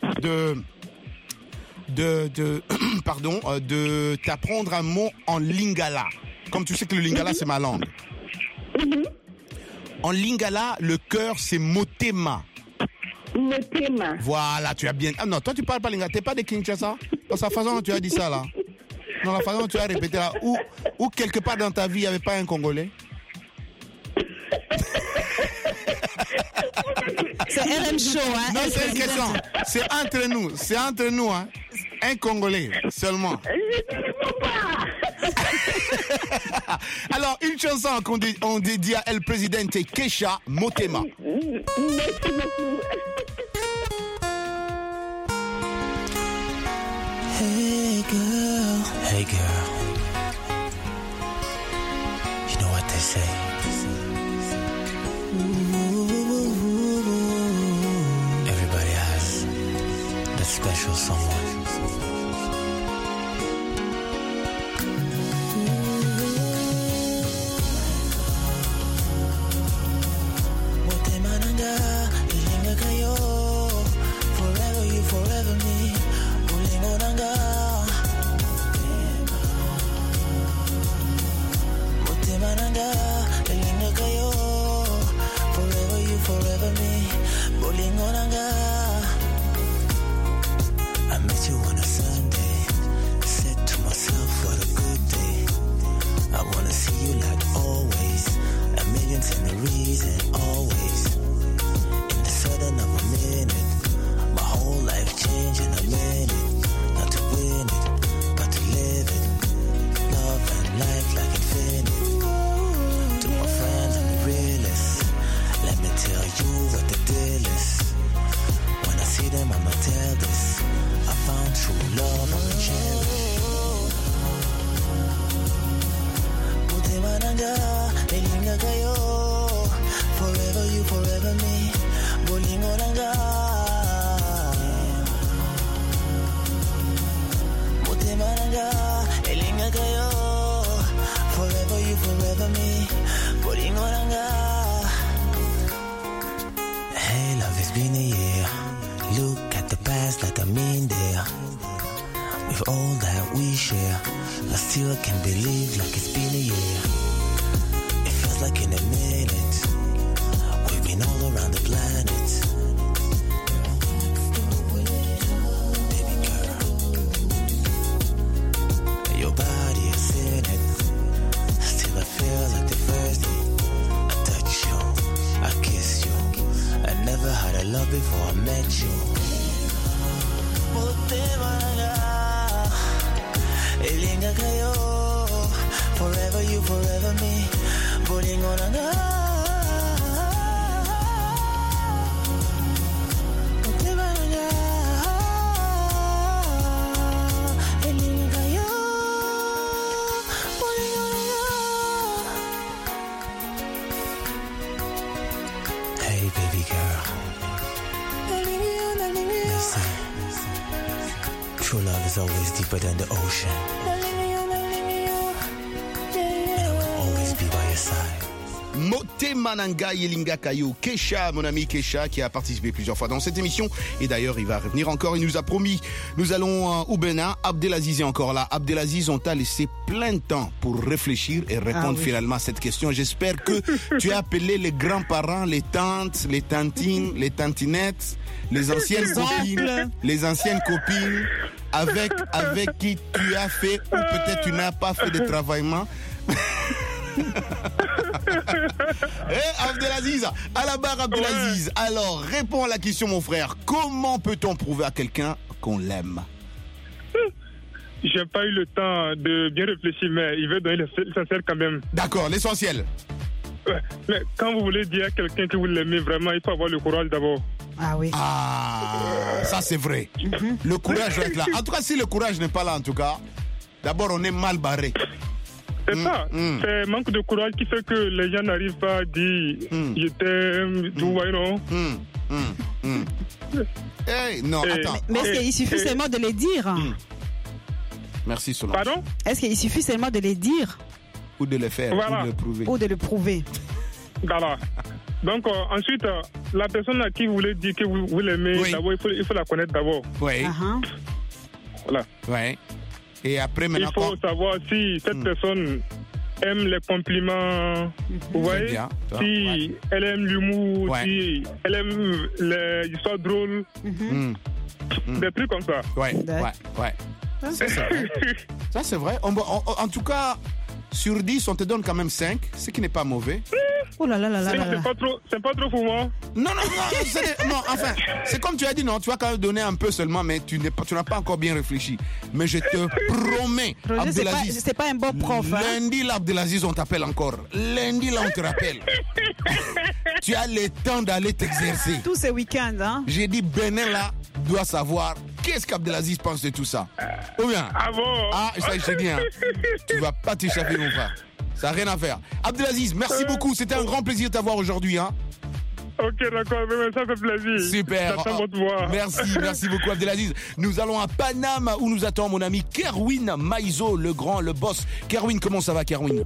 de t'apprendre un mot en lingala. Comme tu sais que le lingala, c'est ma langue. En lingala, le cœur, c'est motema. Motema. Voilà, tu as bien... Ah non, toi, tu parles pas lingala. T'es pas de Kinshasa? Dans sa façon dont tu as dit ça, là. Dans la façon dont tu as répété, là. Ou quelque part dans ta vie, il n'y avait pas un Congolais? C'est RM Show, hein? Non, c'est une question. C'est entre nous, hein. Un Congolais seulement. Alors, une chanson qu'on dédie à El Presidente, Kesha Motema. Merci beaucoup. Hey girl, you know what they say. Everybody has that special someone. a reason, always. In the sudden of a minute, my whole life changed in a minute. Not to win it, but to live it. Love and life like infinite. To my friends and the realists, let me tell you what the deal is. When I see them, I'ma tell this. I found true love, I'ma cherish. Forever you, forever me. Bolingo nanga. Motema nanga. Elinga kayo. Forever you, forever me. Bolingo nanga. Hey, love, it's been a year. Look at the past that I'm in there. With all that we share, I still can't believe like it's been a year. It feels like in a minute, we've been all around the planet. Baby girl, your body is in it. Still I feel like the first day I touch you, I kiss you. I never had a love before I met you. Elinga kayo, forever you, forever me. Bolingo nanga. Motema nanga. Elinga kayo, bolingo nanga. Hey baby girl, listen. True love is always deeper than the ocean. Motema nanga yelinga kayo. Kesha, mon ami Kesha, qui a participé plusieurs fois dans cette émission. Et d'ailleurs, il va revenir encore. Il nous a promis. Nous allons au Bénin. Abdelaziz est encore là. Abdelaziz, on t'a laissé plein de temps pour réfléchir et répondre finalement à cette question. J'espère que tu as appelé les grands-parents, les tantes, les tantines, les tantinettes, les anciennes copines, avec qui tu as fait ou peut-être tu n'as pas fait de travaillement. Abdelaziz, à la barre Abdelaziz. Alors, réponds à la question, mon frère. Comment peut-on prouver à quelqu'un qu'on l'aime? J'ai pas eu le temps de bien réfléchir, mais il veut donner l'essentiel quand même. D'accord, l'essentiel. Ouais, mais quand vous voulez dire à quelqu'un que vous l'aimez vraiment, il faut avoir le courage d'abord. Ah oui. Ah, ça c'est vrai. Le courage doit être là. En tout cas, si le courage n'est pas là, en tout cas, d'abord on est mal barré. C'est ça. C'est manque de courage qui fait que les gens n'arrivent pas à dire je t'aime, tout va, non? Hey, non, attends. Mais est-ce qu'il suffit seulement de les dire? Merci, Solange. Pardon? Est-ce qu'il suffit seulement de les dire? Ou de le faire, voilà. ou de le prouver. Ou de le prouver. Voilà. Donc, ensuite, la personne à qui vous voulez dire que vous l'aimez, d'abord, il faut la connaître d'abord. Oui. Voilà. Oui. Et après, maintenant, il faut savoir si cette personne aime les compliments, vous voyez, bien, si elle aime l'humour, si elle aime les histoires drôles, des trucs comme ça. Ouais. C'est ça. Ça, c'est vrai. En tout cas, sur 10, on te donne quand même 5, ce qui n'est pas mauvais. Oh là là là là. C'est pas trop fou, moi. Non, enfin, c'est comme tu as dit, non, tu vas quand même donner un peu seulement, mais tu n'as pas encore bien réfléchi. Mais je te promets, Abdelaziz, c'est pas un bon prof. Lundi, là, Abdelaziz, on t'appelle encore. Lundi, là, on te rappelle. Tu as le temps d'aller t'exercer. Tous ces week-ends, hein. J'ai dit, Benin, là, doit savoir qu'est-ce qu'Abdelaziz pense de tout ça. Ou bien? Ah bon? Ah, ça, je te dis, hein. Tu vas pas t'échapper, mon frère. Ça n'a rien à faire. Abdelaziz, merci beaucoup. C'était un grand plaisir de t'avoir aujourd'hui. Hein. Ok, d'accord. Ça fait plaisir. Super. J'attends votre voix. Merci beaucoup, Abdelaziz. Nous allons à Paname où nous attend mon ami Kerwin Maïzo, le grand, le boss. Kerwin, comment ça va, Kerwin?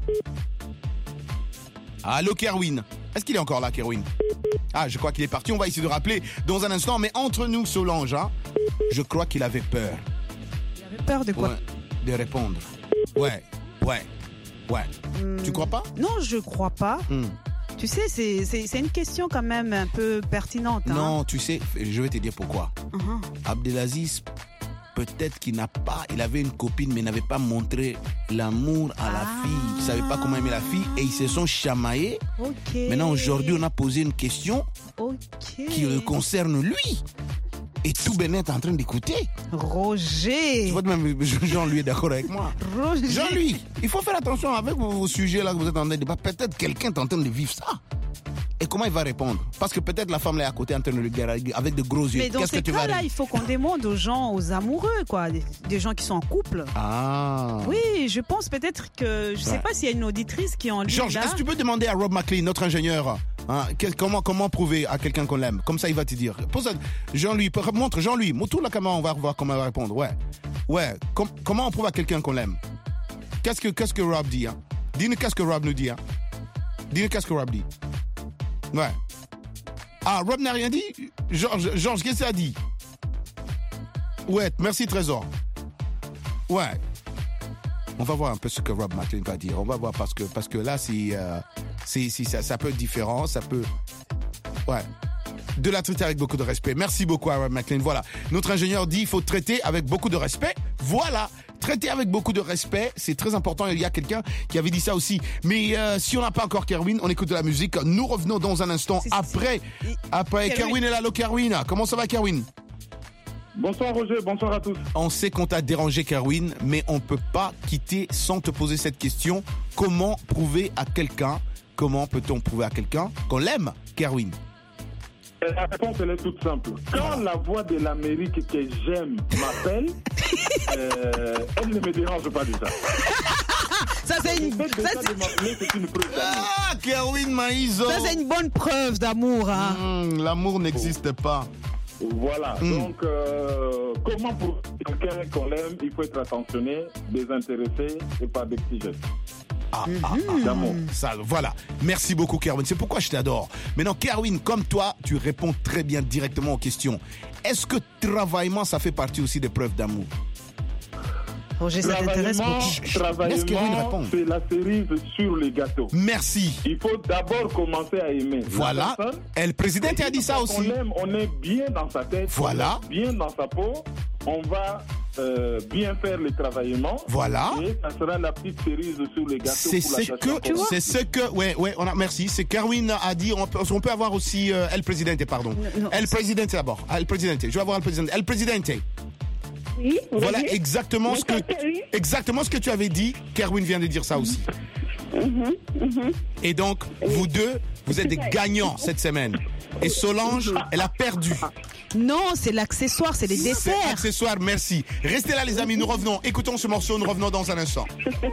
Allô, Kerwin. Est-ce qu'il est encore là, Kerwin? Ah, je crois qu'il est parti. On va essayer de rappeler dans un instant. Mais entre nous, Solange, hein, je crois qu'il avait peur. Il avait peur de quoi? De répondre. Ouais. Tu crois pas? Non, je crois pas. Tu sais, c'est une question quand même un peu pertinente. Hein? Non, tu sais, je vais te dire pourquoi. Abdelaziz peut-être qu'il avait une copine, mais n'avait pas montré l'amour à la fille. Il ne savait pas comment aimer la fille et ils se sont chamaillés. Maintenant, aujourd'hui, on a posé une question qui le concerne lui. Et tout Bénin est en train d'écouter. Roger. Tu vois, même Jean-Louis est d'accord avec moi. Roger. Jean-Louis, il faut faire attention avec vos sujets là que vous êtes en train de débattre. Peut-être quelqu'un est en train de vivre ça. Et comment il va répondre? Parce que peut-être la femme là est à côté en train de le regarder avec de gros yeux. Mais dans ces cas-là, il faut qu'on demande aux gens, aux amoureux, quoi, des gens qui sont en couple. Ah. Oui, je pense peut-être que, je sais pas s'il y a une auditrice qui est en ligne. Georges, est-ce que tu peux demander à Rob McLean, notre ingénieur, hein, comment prouver à quelqu'un qu'on l'aime? Comme ça, il va te dire. Jean-Louis, montre Jean-Louis, montre la caméra, on va voir comment il va répondre. Ouais. Comment on prouve à quelqu'un qu'on l'aime? Qu'est-ce que Rob dit, hein? Dis-nous qu'est-ce que Rob nous dit, hein? Dis-nous qu'est-ce que Rob dit. Ouais. Ah, Rob n'a rien dit? Georges, qu'est-ce qu'il a dit? Ouais, merci Trésor. Ouais. On va voir un peu ce que Rob McLean va dire. On va voir parce que là, ça peut être différent, ça peut... Ouais. De la traiter avec beaucoup de respect. Merci beaucoup à Rob McLean. Voilà. Notre ingénieur dit qu'il faut traiter avec beaucoup de respect. Voilà. Traiter avec beaucoup de respect, c'est très important. Il y a quelqu'un qui avait dit ça aussi. Mais si on n'a pas encore Kerwin, on écoute de la musique. Nous revenons dans un instant après. Kerwin est là. Allô, Kerwin. Comment ça va, Kerwin? Bonsoir, Roger. Bonsoir à tous. On sait qu'on t'a dérangé, Kerwin, mais on ne peut pas quitter sans te poser cette question. Comment peut-on prouver à quelqu'un qu'on l'aime, Kerwin? La réponse, elle est toute simple. Quand la voix de l'Amérique que j'aime m'appelle, elle ne me dérange pas du tout. Ça, c'est une preuve d'amour. Kerwin Maïzo. Ça, c'est une bonne preuve d'amour. Hein. L'amour n'existe pas. Voilà. Donc, comment pour quelqu'un qu'on aime, il faut être attentionné, désintéressé et pas des petits gestes. D'amour. Ça, voilà. Merci beaucoup, Kerwin. C'est pourquoi je t'adore. Maintenant, Kerwin, comme toi, tu réponds très bien directement aux questions. Est-ce que travaillement, ça fait partie aussi des preuves d'amour? Roger, ça t'intéresse beaucoup. Travaillement, c'est la cerise sur les gâteaux. Merci. Il faut d'abord commencer à aimer. Voilà. Et le président a dit ça aussi. On est bien dans sa tête. Voilà. On est bien dans sa peau. On va bien faire le travaillement. Voilà. Et ça sera la petite cerise sur les gâteaux. C'est ce que, merci. C'est Kerwin a dit. On peut avoir aussi El Presidente, pardon. El Presidente d'abord. El Presidente. Je vais avoir El Presidente. El Presidente. Oui, voilà exactement ce que tu avais dit. Kerwin vient de dire ça aussi. Et donc, vous deux, vous êtes des gagnants cette semaine. Et Solange, elle a perdu. Non, c'est l'accessoire, c'est les desserts. C'est l'accessoire, merci. Restez là, les amis, nous revenons. Écoutons ce morceau, nous revenons dans un instant.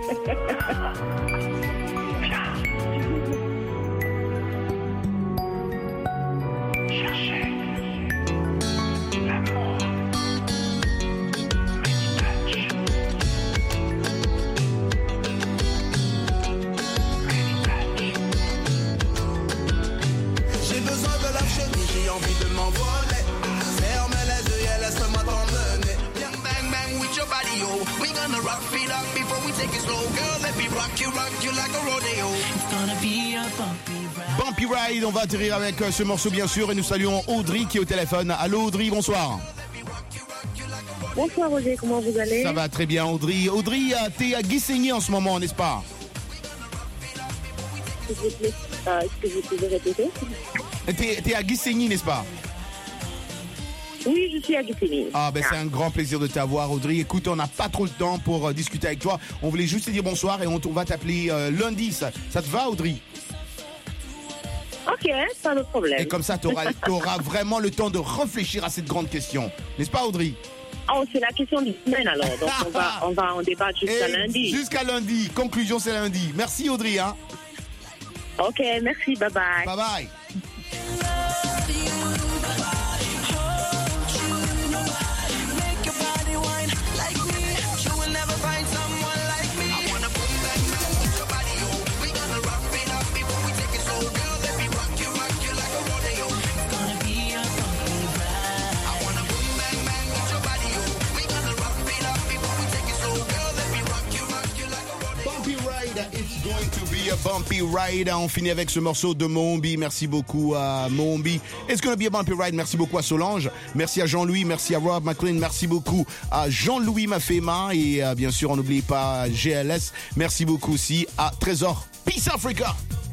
J'ai envie de m'envoler. Ferme les yeux et laisse-moi t'emmener. Bang bang bang with your body, oh. We gonna rock it up before we take it slow. Girl, let me rock you like a rodeo. It's gonna be a bumpy ride. Bumpy Ride, on va atterrir avec ce morceau bien sûr et nous saluons Audrey qui est au téléphone. Allô Audrey, bonsoir. Bonsoir Roger, comment vous allez? Ça va très bien Audrey. Audrey, t'es à Guissigny en ce moment, n'est-ce pas? Est-ce que vous pouvez répéter? T'es à Guissigny, n'est-ce pas? Oui, je suis à Guissigny. C'est un grand plaisir de t'avoir, Audrey. Écoute, on n'a pas trop le temps pour discuter avec toi. On voulait juste te dire bonsoir et on va t'appeler lundi. Ça te va, Audrey? Ok, pas de problème. Et comme ça, t'auras vraiment le temps de réfléchir à cette grande question. N'est-ce pas, Audrey? Oh, c'est la question du semaine alors. Donc on va en débattre jusqu'à lundi. Jusqu'à lundi. Conclusion, c'est lundi. Merci, Audrey. Hein? Ok, merci. Bye bye. Bye bye. It's going to be a bumpy ride. On finit avec ce morceau de Mombi. Merci beaucoup à Mombi. It's gonna be a bumpy ride. Merci beaucoup à Solange. Merci à Jean-Louis. Merci à Rob McLean. Merci beaucoup à Jean-Louis Mafema. Et bien sûr, on n'oublie pas GLS. Merci beaucoup aussi à Trésor. Peace Africa.